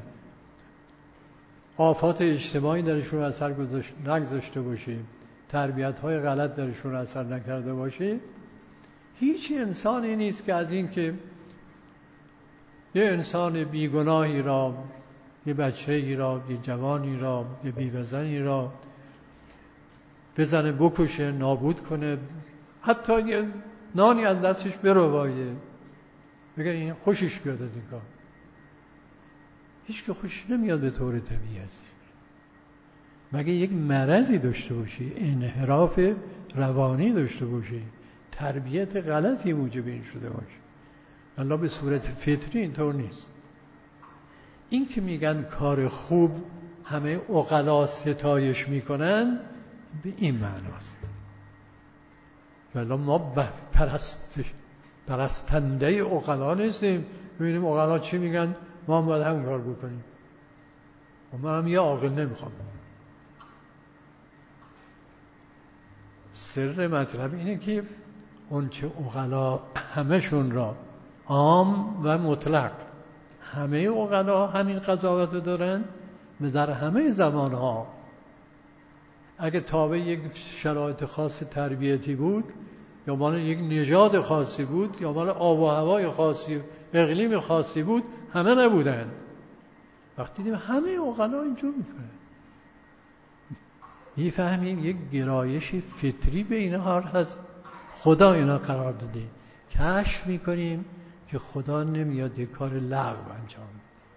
آفات اجتماعی درشون اثر نگذاشته باشه، تربیت های غلط درشون اثر نکرده باشه، هیچ انسانی نیست که از این که یه انسان بیگناهی را، یه بچه‌ای را، یه جوانی را، یه بیوه‌زنی را بزنه، بکشه، نابود کنه، حتی یه نانی از دستش بربایه، بگه این خوشش بیاد از این کار. هیچ که خوشش نمیاد به طور طبیعی. مگه یک مرضی داشته باشی، انحراف روانی داشته باشی، تربیت غلطی موجب این شده باشه. الله به صورت فطری اینطور نیست. این که میگن کار خوب همه عقلا ستایش میکنن، به این معناست. ولی ما پرستنده عقلا نیستیم. ببینیم عقلا چی میگن، ما هم باید همون کار بکنیم. و من هم یه عاقل نمیخوام. سر مطلب اینه که اون چه عقلا همشون را عام و مطلق، همه عقلا همین قضاوت رو دارن و در همه زمانها اگه تابع یک شرایط خاص تربیتی بود یا مال یک نژاد خاصی بود یا مال آب و هوای خاصی، اقلیم خاصی بود، همه نبودن. وقتی دیدیم همه عقلا اینجور میکنن، میفهمیم یک گرایش فطری به اینها هست، خدا اینا قرار داده. کشف میکنیم که خدا نمیاد یک کار لغو انجام،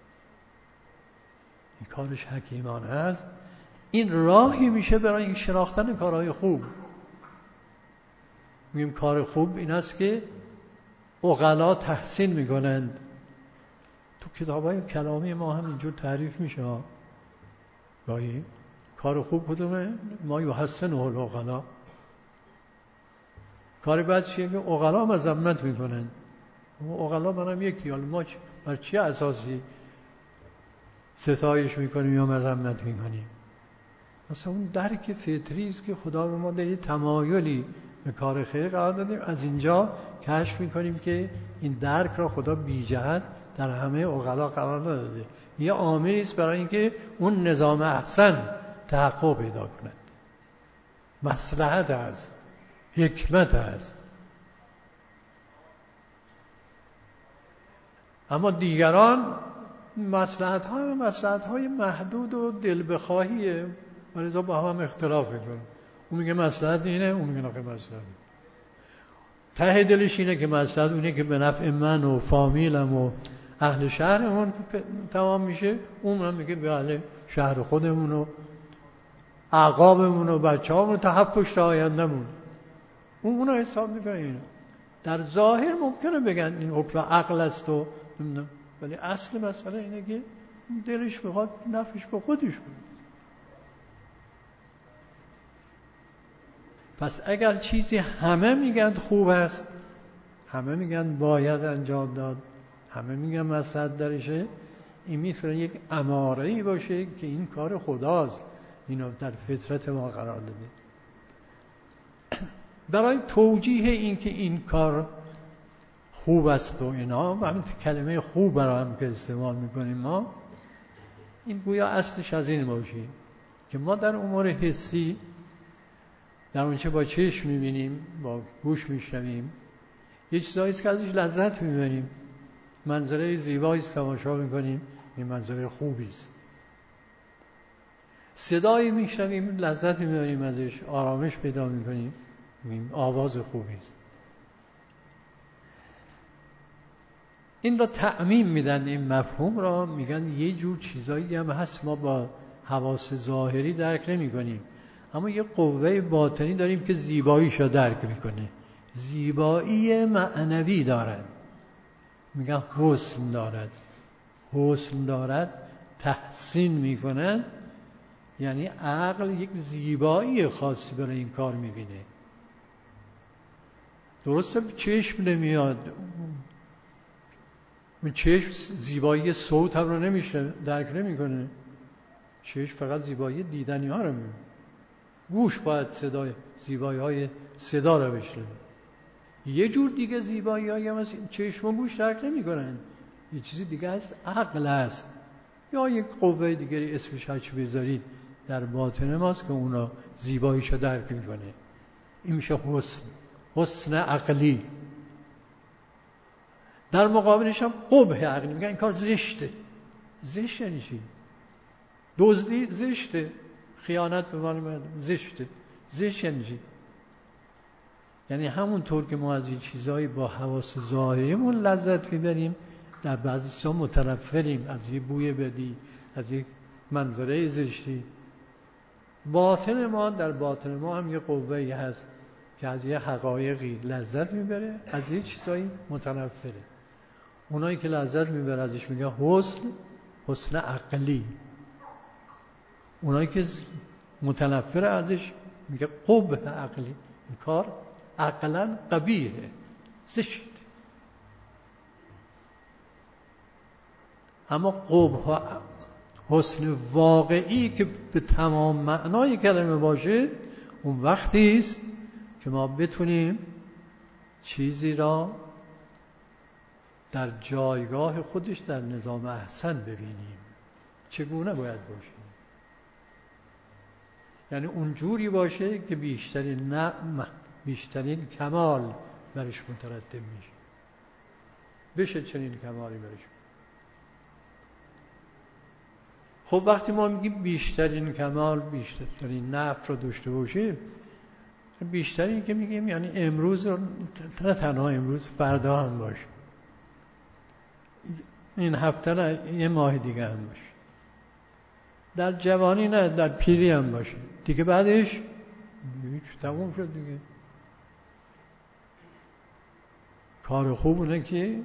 این کارش حکیمانه است. این راهی میشه برای این شناختن کارهای خوب. میگیم کار خوب این است که عقلا تحسین میکنند. تو کتابای کلامی ما هم اینجور تعریف میشه. گاهی کار خوب کدومه؟ ما یحسنه العقلا. کار بد چیه که عقلا مذمت میکنن. عقلا منم یکی، حالا ما بر چه اساسی ستایش میکنیم یا مذمت میکنیم؟ اصلا اون درک فطری است که خدا به ما ده تمایلی به کار خیر قرار دادیم. از اینجا کشف میکنیم که این درک را خدا بی جهت در همه عقلا قرار نداده. یه عاملی است برای اینکه اون نظام احسن تحقق پیدا کند. مصلحت است، حکمت است. اما دیگران مصلحت‌های محدود و دل بخواهیه، ولی با هم اختلاف میکنن. اون میگه مصلحت اینه، اون میگه نه مصلحت. ته دلش اینه که مصلحت اونه که به نفع من و فامیلم و اهل شهرمون تمام میشه، اون هم میگه به اهل شهر خودمون و اعقابمون و بچه‌هامون تحفظ آیندهمون. اونو حساب میکنه. اینا در ظاهر ممکنه بگن این حکم عقل است و نمیدونم، ولی اصل مسئله اینه که دلش بخواد نفعش به خودش برسه. پس اگر چیزی همه میگن خوب است، همه میگن باید انجام داد، همه میگن مصلحت درشه، این میتونه یک اماره‌ای باشه که این کار خداست، اینو در فطرت ما قرار داده. برای توجیه این که این کار خوب است و اینا، و همین کلمه خوب برای هم که استعمال میکنیم ما، این گویا اصلش از این باشه که ما در امور حسی، در اونچه با چشم میبینیم، با گوش میشنویم، یه چیزایی است که ازش لذت میبریم، منظره زیبایی است تماشا میکنیم، این منظره خوبی است. صدایی میشنویم لذت میبریم ازش، آرامش پیدا میکنیم، این آواز خوبی است. این را تعمیم میدن، این مفهوم را میگن یه جور چیزایی هم هست ما با حواس ظاهری درک نمی کنیم، اما یه قوه باطنی داریم که زیباییش را درک میکنه. زیبایی معنوی دارد، میگن حسن دارد. حسن دارد تحسین میکنن، یعنی عقل یک زیبایی خاصی برای این کار میبینه. درسته چشم نمیاد، چشم زیبایی صوت هم رو نمیشه درک نمیکنه، چشم فقط زیبایی دیدنی ها رو میبینه. گوش باید زیبایی های صدا رو بشنوه. یه جور دیگه زیبایی هایی هم از چشم و گوش درک نمیکنن، یه چیزی دیگه هست، عقل است یا یک قوه دیگری، اسمش هرچی بذارید، در باطن ماست که اونا زیباییشو درک میکنه. این میشه حسن، حسن عقلی. در مقابلش هم قبح عقلی، میگن این کار زشته. زشت یعنی چی؟ دزدی زشته، خیانت به مال مردم زشته. زشت یعنی چی؟ یعنی همونطور که ما از این چیزایی با حواس ظاهریمون لذت میبریم، در بعضی چیزا متنفریم، از یه بوی بدی، از یک منظره زشتی. باطن ما، در باطن ما هم یه قوه‌ای هست که از یه حقایقی لذت میبره، از یه چیزایی متنفره. اونایی که لذت میبره ازش میگه حسن، حسن عقلی. اونایی که متنفر ازش میگه قبح عقلی. این کار عقلا قبیحه، زشت. اما قبح و حسن واقعی که به تمام معنای کلمه باشه، اون وقتی است که ما بتونیم چیزی را در جایگاه خودش در نظام احسن ببینیم. چگونه باید باشه؟ یعنی اون جوری باشه که بیشترین کمال برش مترتب میشه. بشه چنین کمالی برش. خب وقتی ما میگیم بیشترین کمال، بیشترین نفع رو داشته باشه، بیشترین که میگیم یعنی امروز، نه تنها امروز، فردا هم باشه، این هفته نه، یه ماه دیگه هم باشه، در جوانی نه، در پیری هم باشه دیگه، بعدش هیچ، تموم شد دیگه. کار خوب اونه که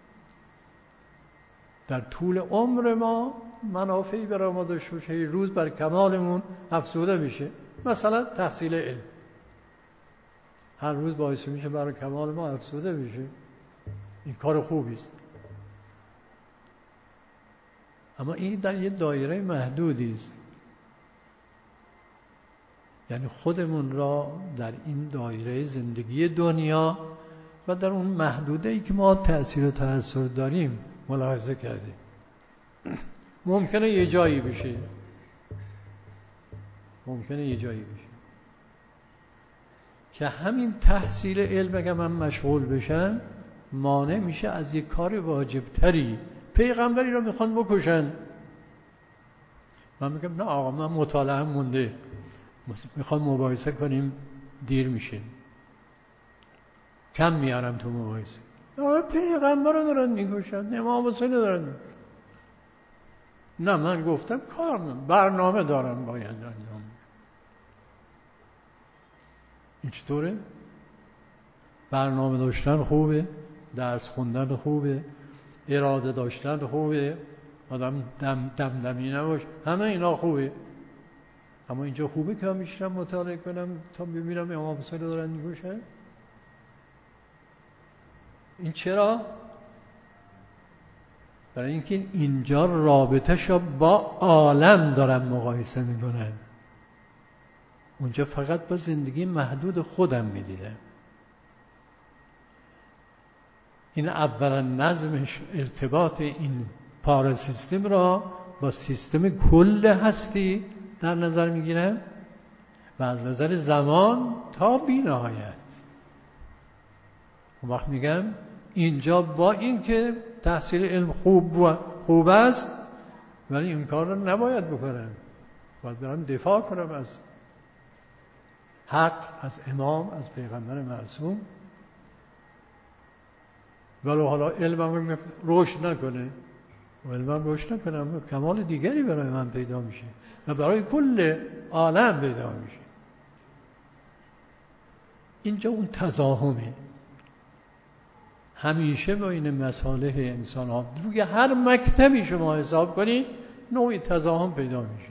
در طول عمر ما منافعی برای ما داشته باشه، روز بر کمالمون افزوده میشه. مثلا تحصیل علم هر روز باعث میشه برای کمال ما افزوده میشه، این کار خوبی است. اما این در یه دایره محدودی است، یعنی خودمون را در این دایره زندگی دنیا و در اون محدوده‌ای که ما تأثیر و تأثیر داریم ملاحظه کردیم. ممکنه یه جایی بشه، که همین تحصیل علم اگه من مشغول بشن مانع میشه از یک کار واجبتری. پیغمبری رو میخوان بکشن، من میگم نه آقا، من مطالعه مونده، میخوان مباحثه کنیم، دیر میشه، کم میارم تو مباحثه. پیغمبر رو دارن میکشن، امام حسین رو دارن میکشن. نه، من گفتم کار برنامه دارم باید انجام. این چطوره؟ برنامه داشتن خوبه، درس خوندن خوبه، اراده داشتن خوبه، آدم دمدمی نباش، همه اینا خوبه. اما اینجا خوبه که من میشنم مطالعه کنم تا ببینم امام حسین دارن میگوشن. این چرا؟ برای اینکه اینجا رابطه‌شو با عالم دارم مقایسه میکنن. اونجا فقط با زندگی محدود خودم میدیدم. این اولا نظمش ارتباط این پاراسیستم را با سیستم کل هستی در نظر میگیرم و از نظر زمان تا بی نهایت. اون وقت میگم اینجا با این که تحصیل علم خوب است، ولی این کار رو نباید بکنم، باید برم دفاع کنم از حق، از امام، از پیغمبر معصوم. ولو حالا علمم رشد نکنه، علمم رشد نکنه، کمال دیگری برای من پیدا میشه و برای کل عالم پیدا میشه. اینجا اون تضاهمه همیشه بین مصالح انسان ها. روی هر مکتبی شما حساب کنید نوعی تضاهم پیدا میشه.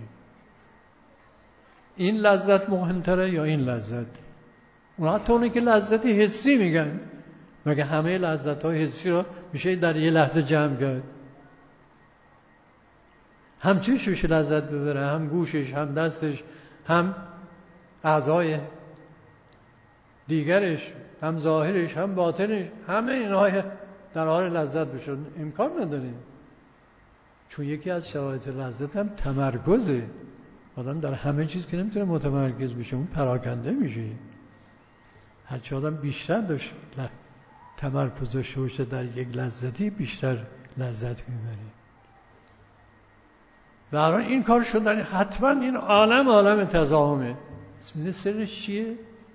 این لذت مهمتره یا این لذت؟ اون حتی اونی که لذت حسی میگن، مگه همه لذت های حسی رو میشه در یه لحظه جمع کرد؟ هم چشمش لذت ببره، هم گوشش، هم دستش، هم اعضای دیگرش، هم ظاهرش، هم باطنش، همه اینها در حال لذت بشه. امکان نداره، چون یکی از شرایط لذت هم تمرکزه. آدم در همه چیز که نمیتونه متمرکز بشه، اون پراکنده میشه. هرچی آدم بیشتر داشت تمرکز داشته باشه در یک لذتی، بیشتر لذت میبره. برای این کار شدن حتما این عالم تضاهمه. سرش چیه؟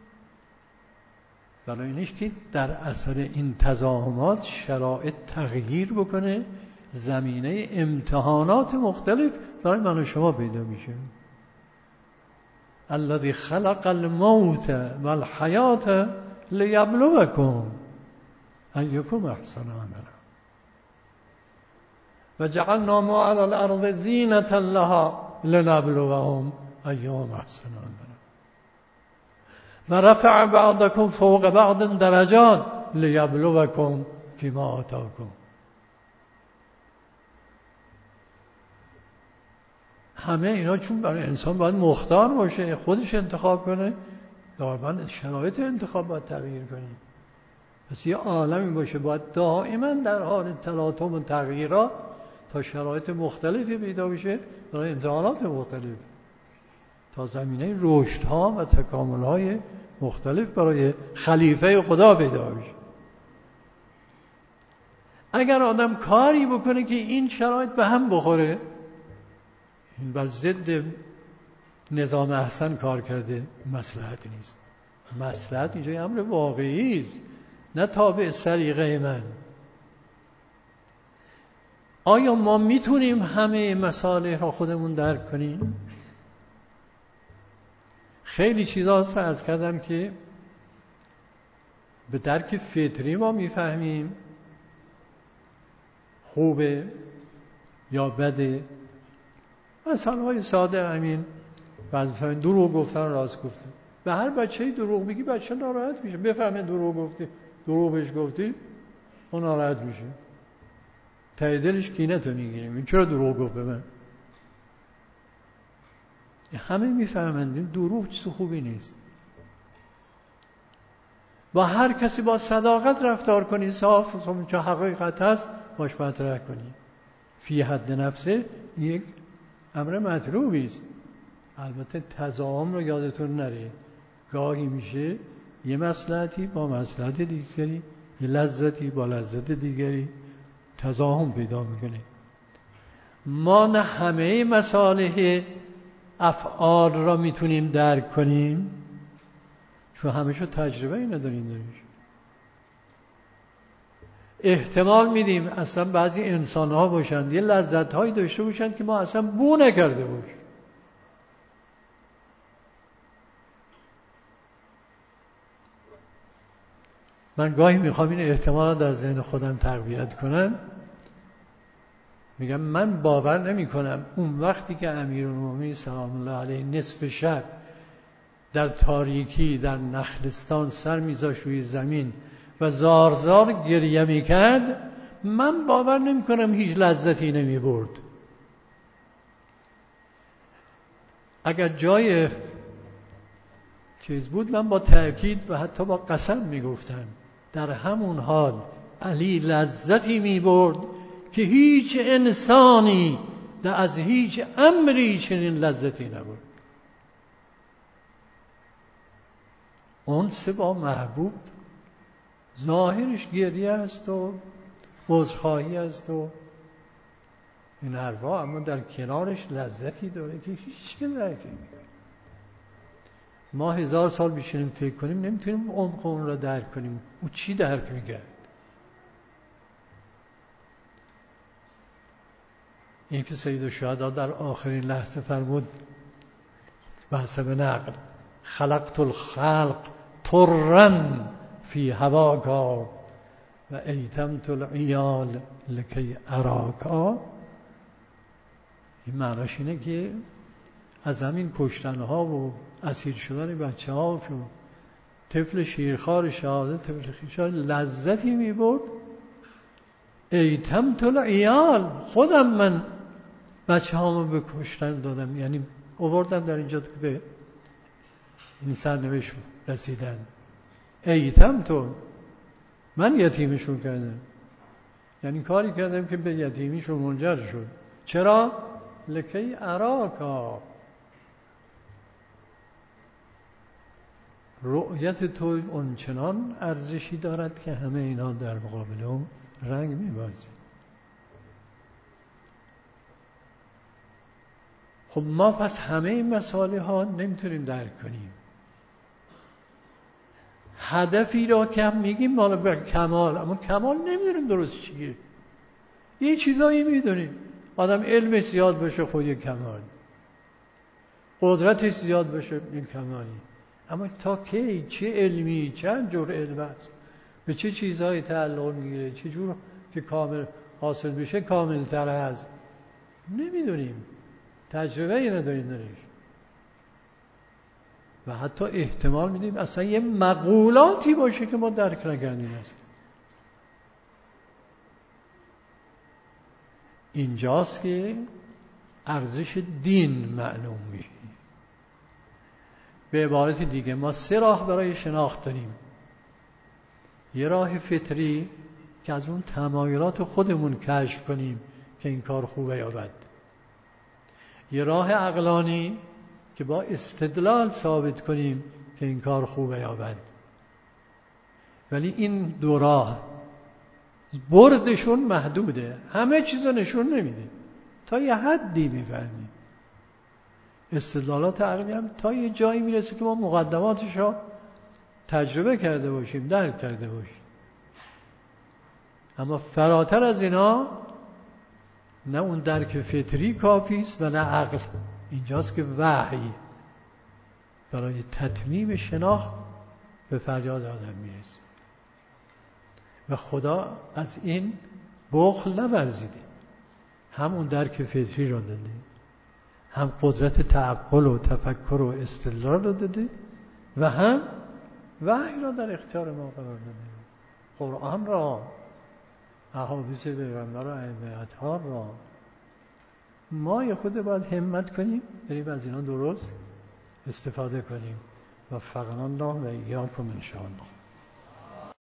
برای اینش که در اثر این تضاهمات شرایط تغییر بکنه، زمینه امتحانات مختلف برای من و شما پیدا میشه. الذی خلق الموت والحیات لیبلوکم ایکم احسن عملا و جعلنا ما علی الارض زینة لها لنبلوهم ایهم احسن عملا و رفع بعضکم فوق بعض درجات لیبلوکم فیما آتاکم. همه اینا چون برای انسان باید مختار باشه، خودش انتخاب کنه، دائما شرایط انتخاب باید تغییر کنه. پس یه عالمی باشه باید دائما در حال تلاطم و تغییرات تا شرایط مختلفی پیدا بشه برای امتحانات مختلف، تا زمینه رشدها و تکاملهای مختلف برای خلیفه خدا پیدا بشه. اگر آدم کاری بکنه که این شرایط به هم بخوره، این بر ضد نظام احسن کار کرده، مصلحت نیست. مصلحت اینجا امر واقعی است، نه تابع سلیقه من. آیا ما میتونیم همه مصالح را خودمون درک کنیم؟ خیلی چیزا عرض کردم که به درک فطری ما میفهمیم خوبه یا بده. مثلا های ساده همین، بعضی دروغ گفتن راست گفتن. به هر بچه‌ای دروغ بگی بچه ناراحت میشه، بفهمه دروغ گفتی، دروغ بهش گفتی، اون ناراحت میشه، ته دلش کینه تو میگیریم این چرا دروغ گفت به من. همه میفهمند این دروغ چیز خوبی نیست. با هر کسی با صداقت رفتار کنی، صاف، چون حقیقت هست باش مطرح کنی، فی حد نفسه یک امر مطلوبی است. البته تضاهم رو یادتون نره، گاهی میشه یه مصلحتی با مصلحت دیگری، یه لذتی با لذت دیگری تضاهم پیدا میکنه. ما نه همه مصالح افعال را میتونیم درک کنیم، چون همشو تجربه نداریم داریش. احتمال میدیم اصلا بعضی انسان ها باشند یه لذت هایی داشته باشند که ما اصلا بو نکرده باشیم. من گاهی میخوام این احتمال در ذهن خودم تقویت کنم. میگم من باور نمی کنم اون وقتی که امیرالمومنین سلام الله علیه نصف شب در تاریکی در نخلستان سر میذاشت روی زمین و زار زار گریه میکرد، من باور نمی کنم هیچ لذتی نمی برد. اگر جای چیز بود من با تأکید و حتی با قسم میگفتم در همون حال علی لذتی میبرد که هیچ انسانی از هیچ امری چنین لذتی نبرد. انس با محبوب ظاهرش گریه است و عذرخواهی است و این حرفا، اما در کنارش لذتی داره که هیچ که درک نمی‌کنه. ما 1000 سال بشینیم فکر کنیم نمیتونیم عمق اون را درک کنیم. او چی درک می‌کرد؟ این که سید الشهدا در آخرین لحظه فرمود بحث به نقل خلقت الخلق طرا فی هواکا و ایتمت العیال لکی اراکا، این معناش اینه که از همین کشتنها و اسیر شدن بچه ها و طفل شیرخوار شهادت طفل شیرخوار لذتی میبرد. ایتمت العیال، خودم من بچه هامو به کشتن دادم، یعنی آوردم در اینجا که به این سرنوشت رسیدن. ایتمتو، من یتیمشون کردم، یعنی کاری کردم که به یتیمیشون منجر شد. چرا؟ لکی اراکا، رؤیت تو اونچنان ارزشی دارد که همه اینا در مقابل اون رنگ میبازی. خب ما پس همه این مسائل ها نمیتونیم درک کنیم. هدفی را که میگیم مال بر کمال، اما کمال نمیدونیم درست چیه. یه چیزایی میدونیم، آدم علمش زیاد باشه خود یک کمال، قدرتش زیاد باشه این کمالی، اما تا کی، چه علمی، چند جور علم است، به چه چیزهایی تعلق میگیره، چه جور که کامل حاصل بشه کامل تر است، نمیدونیم، تجربه ای نداریم درش. و حتی احتمال میدیم اصلا یه مقولاتی باشه که ما درک نکردیم است. اینجاست که ارزش دین معلوم میشه. به عبارت دیگه ما 3 راه برای شناخت داریم. یه راه فطری که از اون تمایلات خودمون کشف کنیم که این کار خوبه یا بد. یه راه عقلانی که با استدلال ثابت کنیم که این کار خوبه یا بد. ولی این 2 راه بردشون محدوده، همه چیزو نشون نمیده، تا یه حدی میفهمیم. استدلالات عقلی هم تا یه جایی میرسه که ما مقدماتش رو تجربه کرده باشیم، درک کرده باشیم. اما فراتر از اینا نه اون درک فطری کافی است و نه عقل. اینجاست که وحی برای تتمیم شناخت به فریاد آدم میرسه. و خدا از این بخل نورزیده، هم اون درک فطری رو داده، هم قدرت تعقل و تفکر و استدلال رو داده و هم وحی را در اختیار ما قرار داده. قرآن را، احادیث پیغمبر و ائمه اطهار را. ما یه خود باید همت کنیم بریم از اینا درست استفاده کنیم. و فقنا الله و ایاکم ان شاء الله.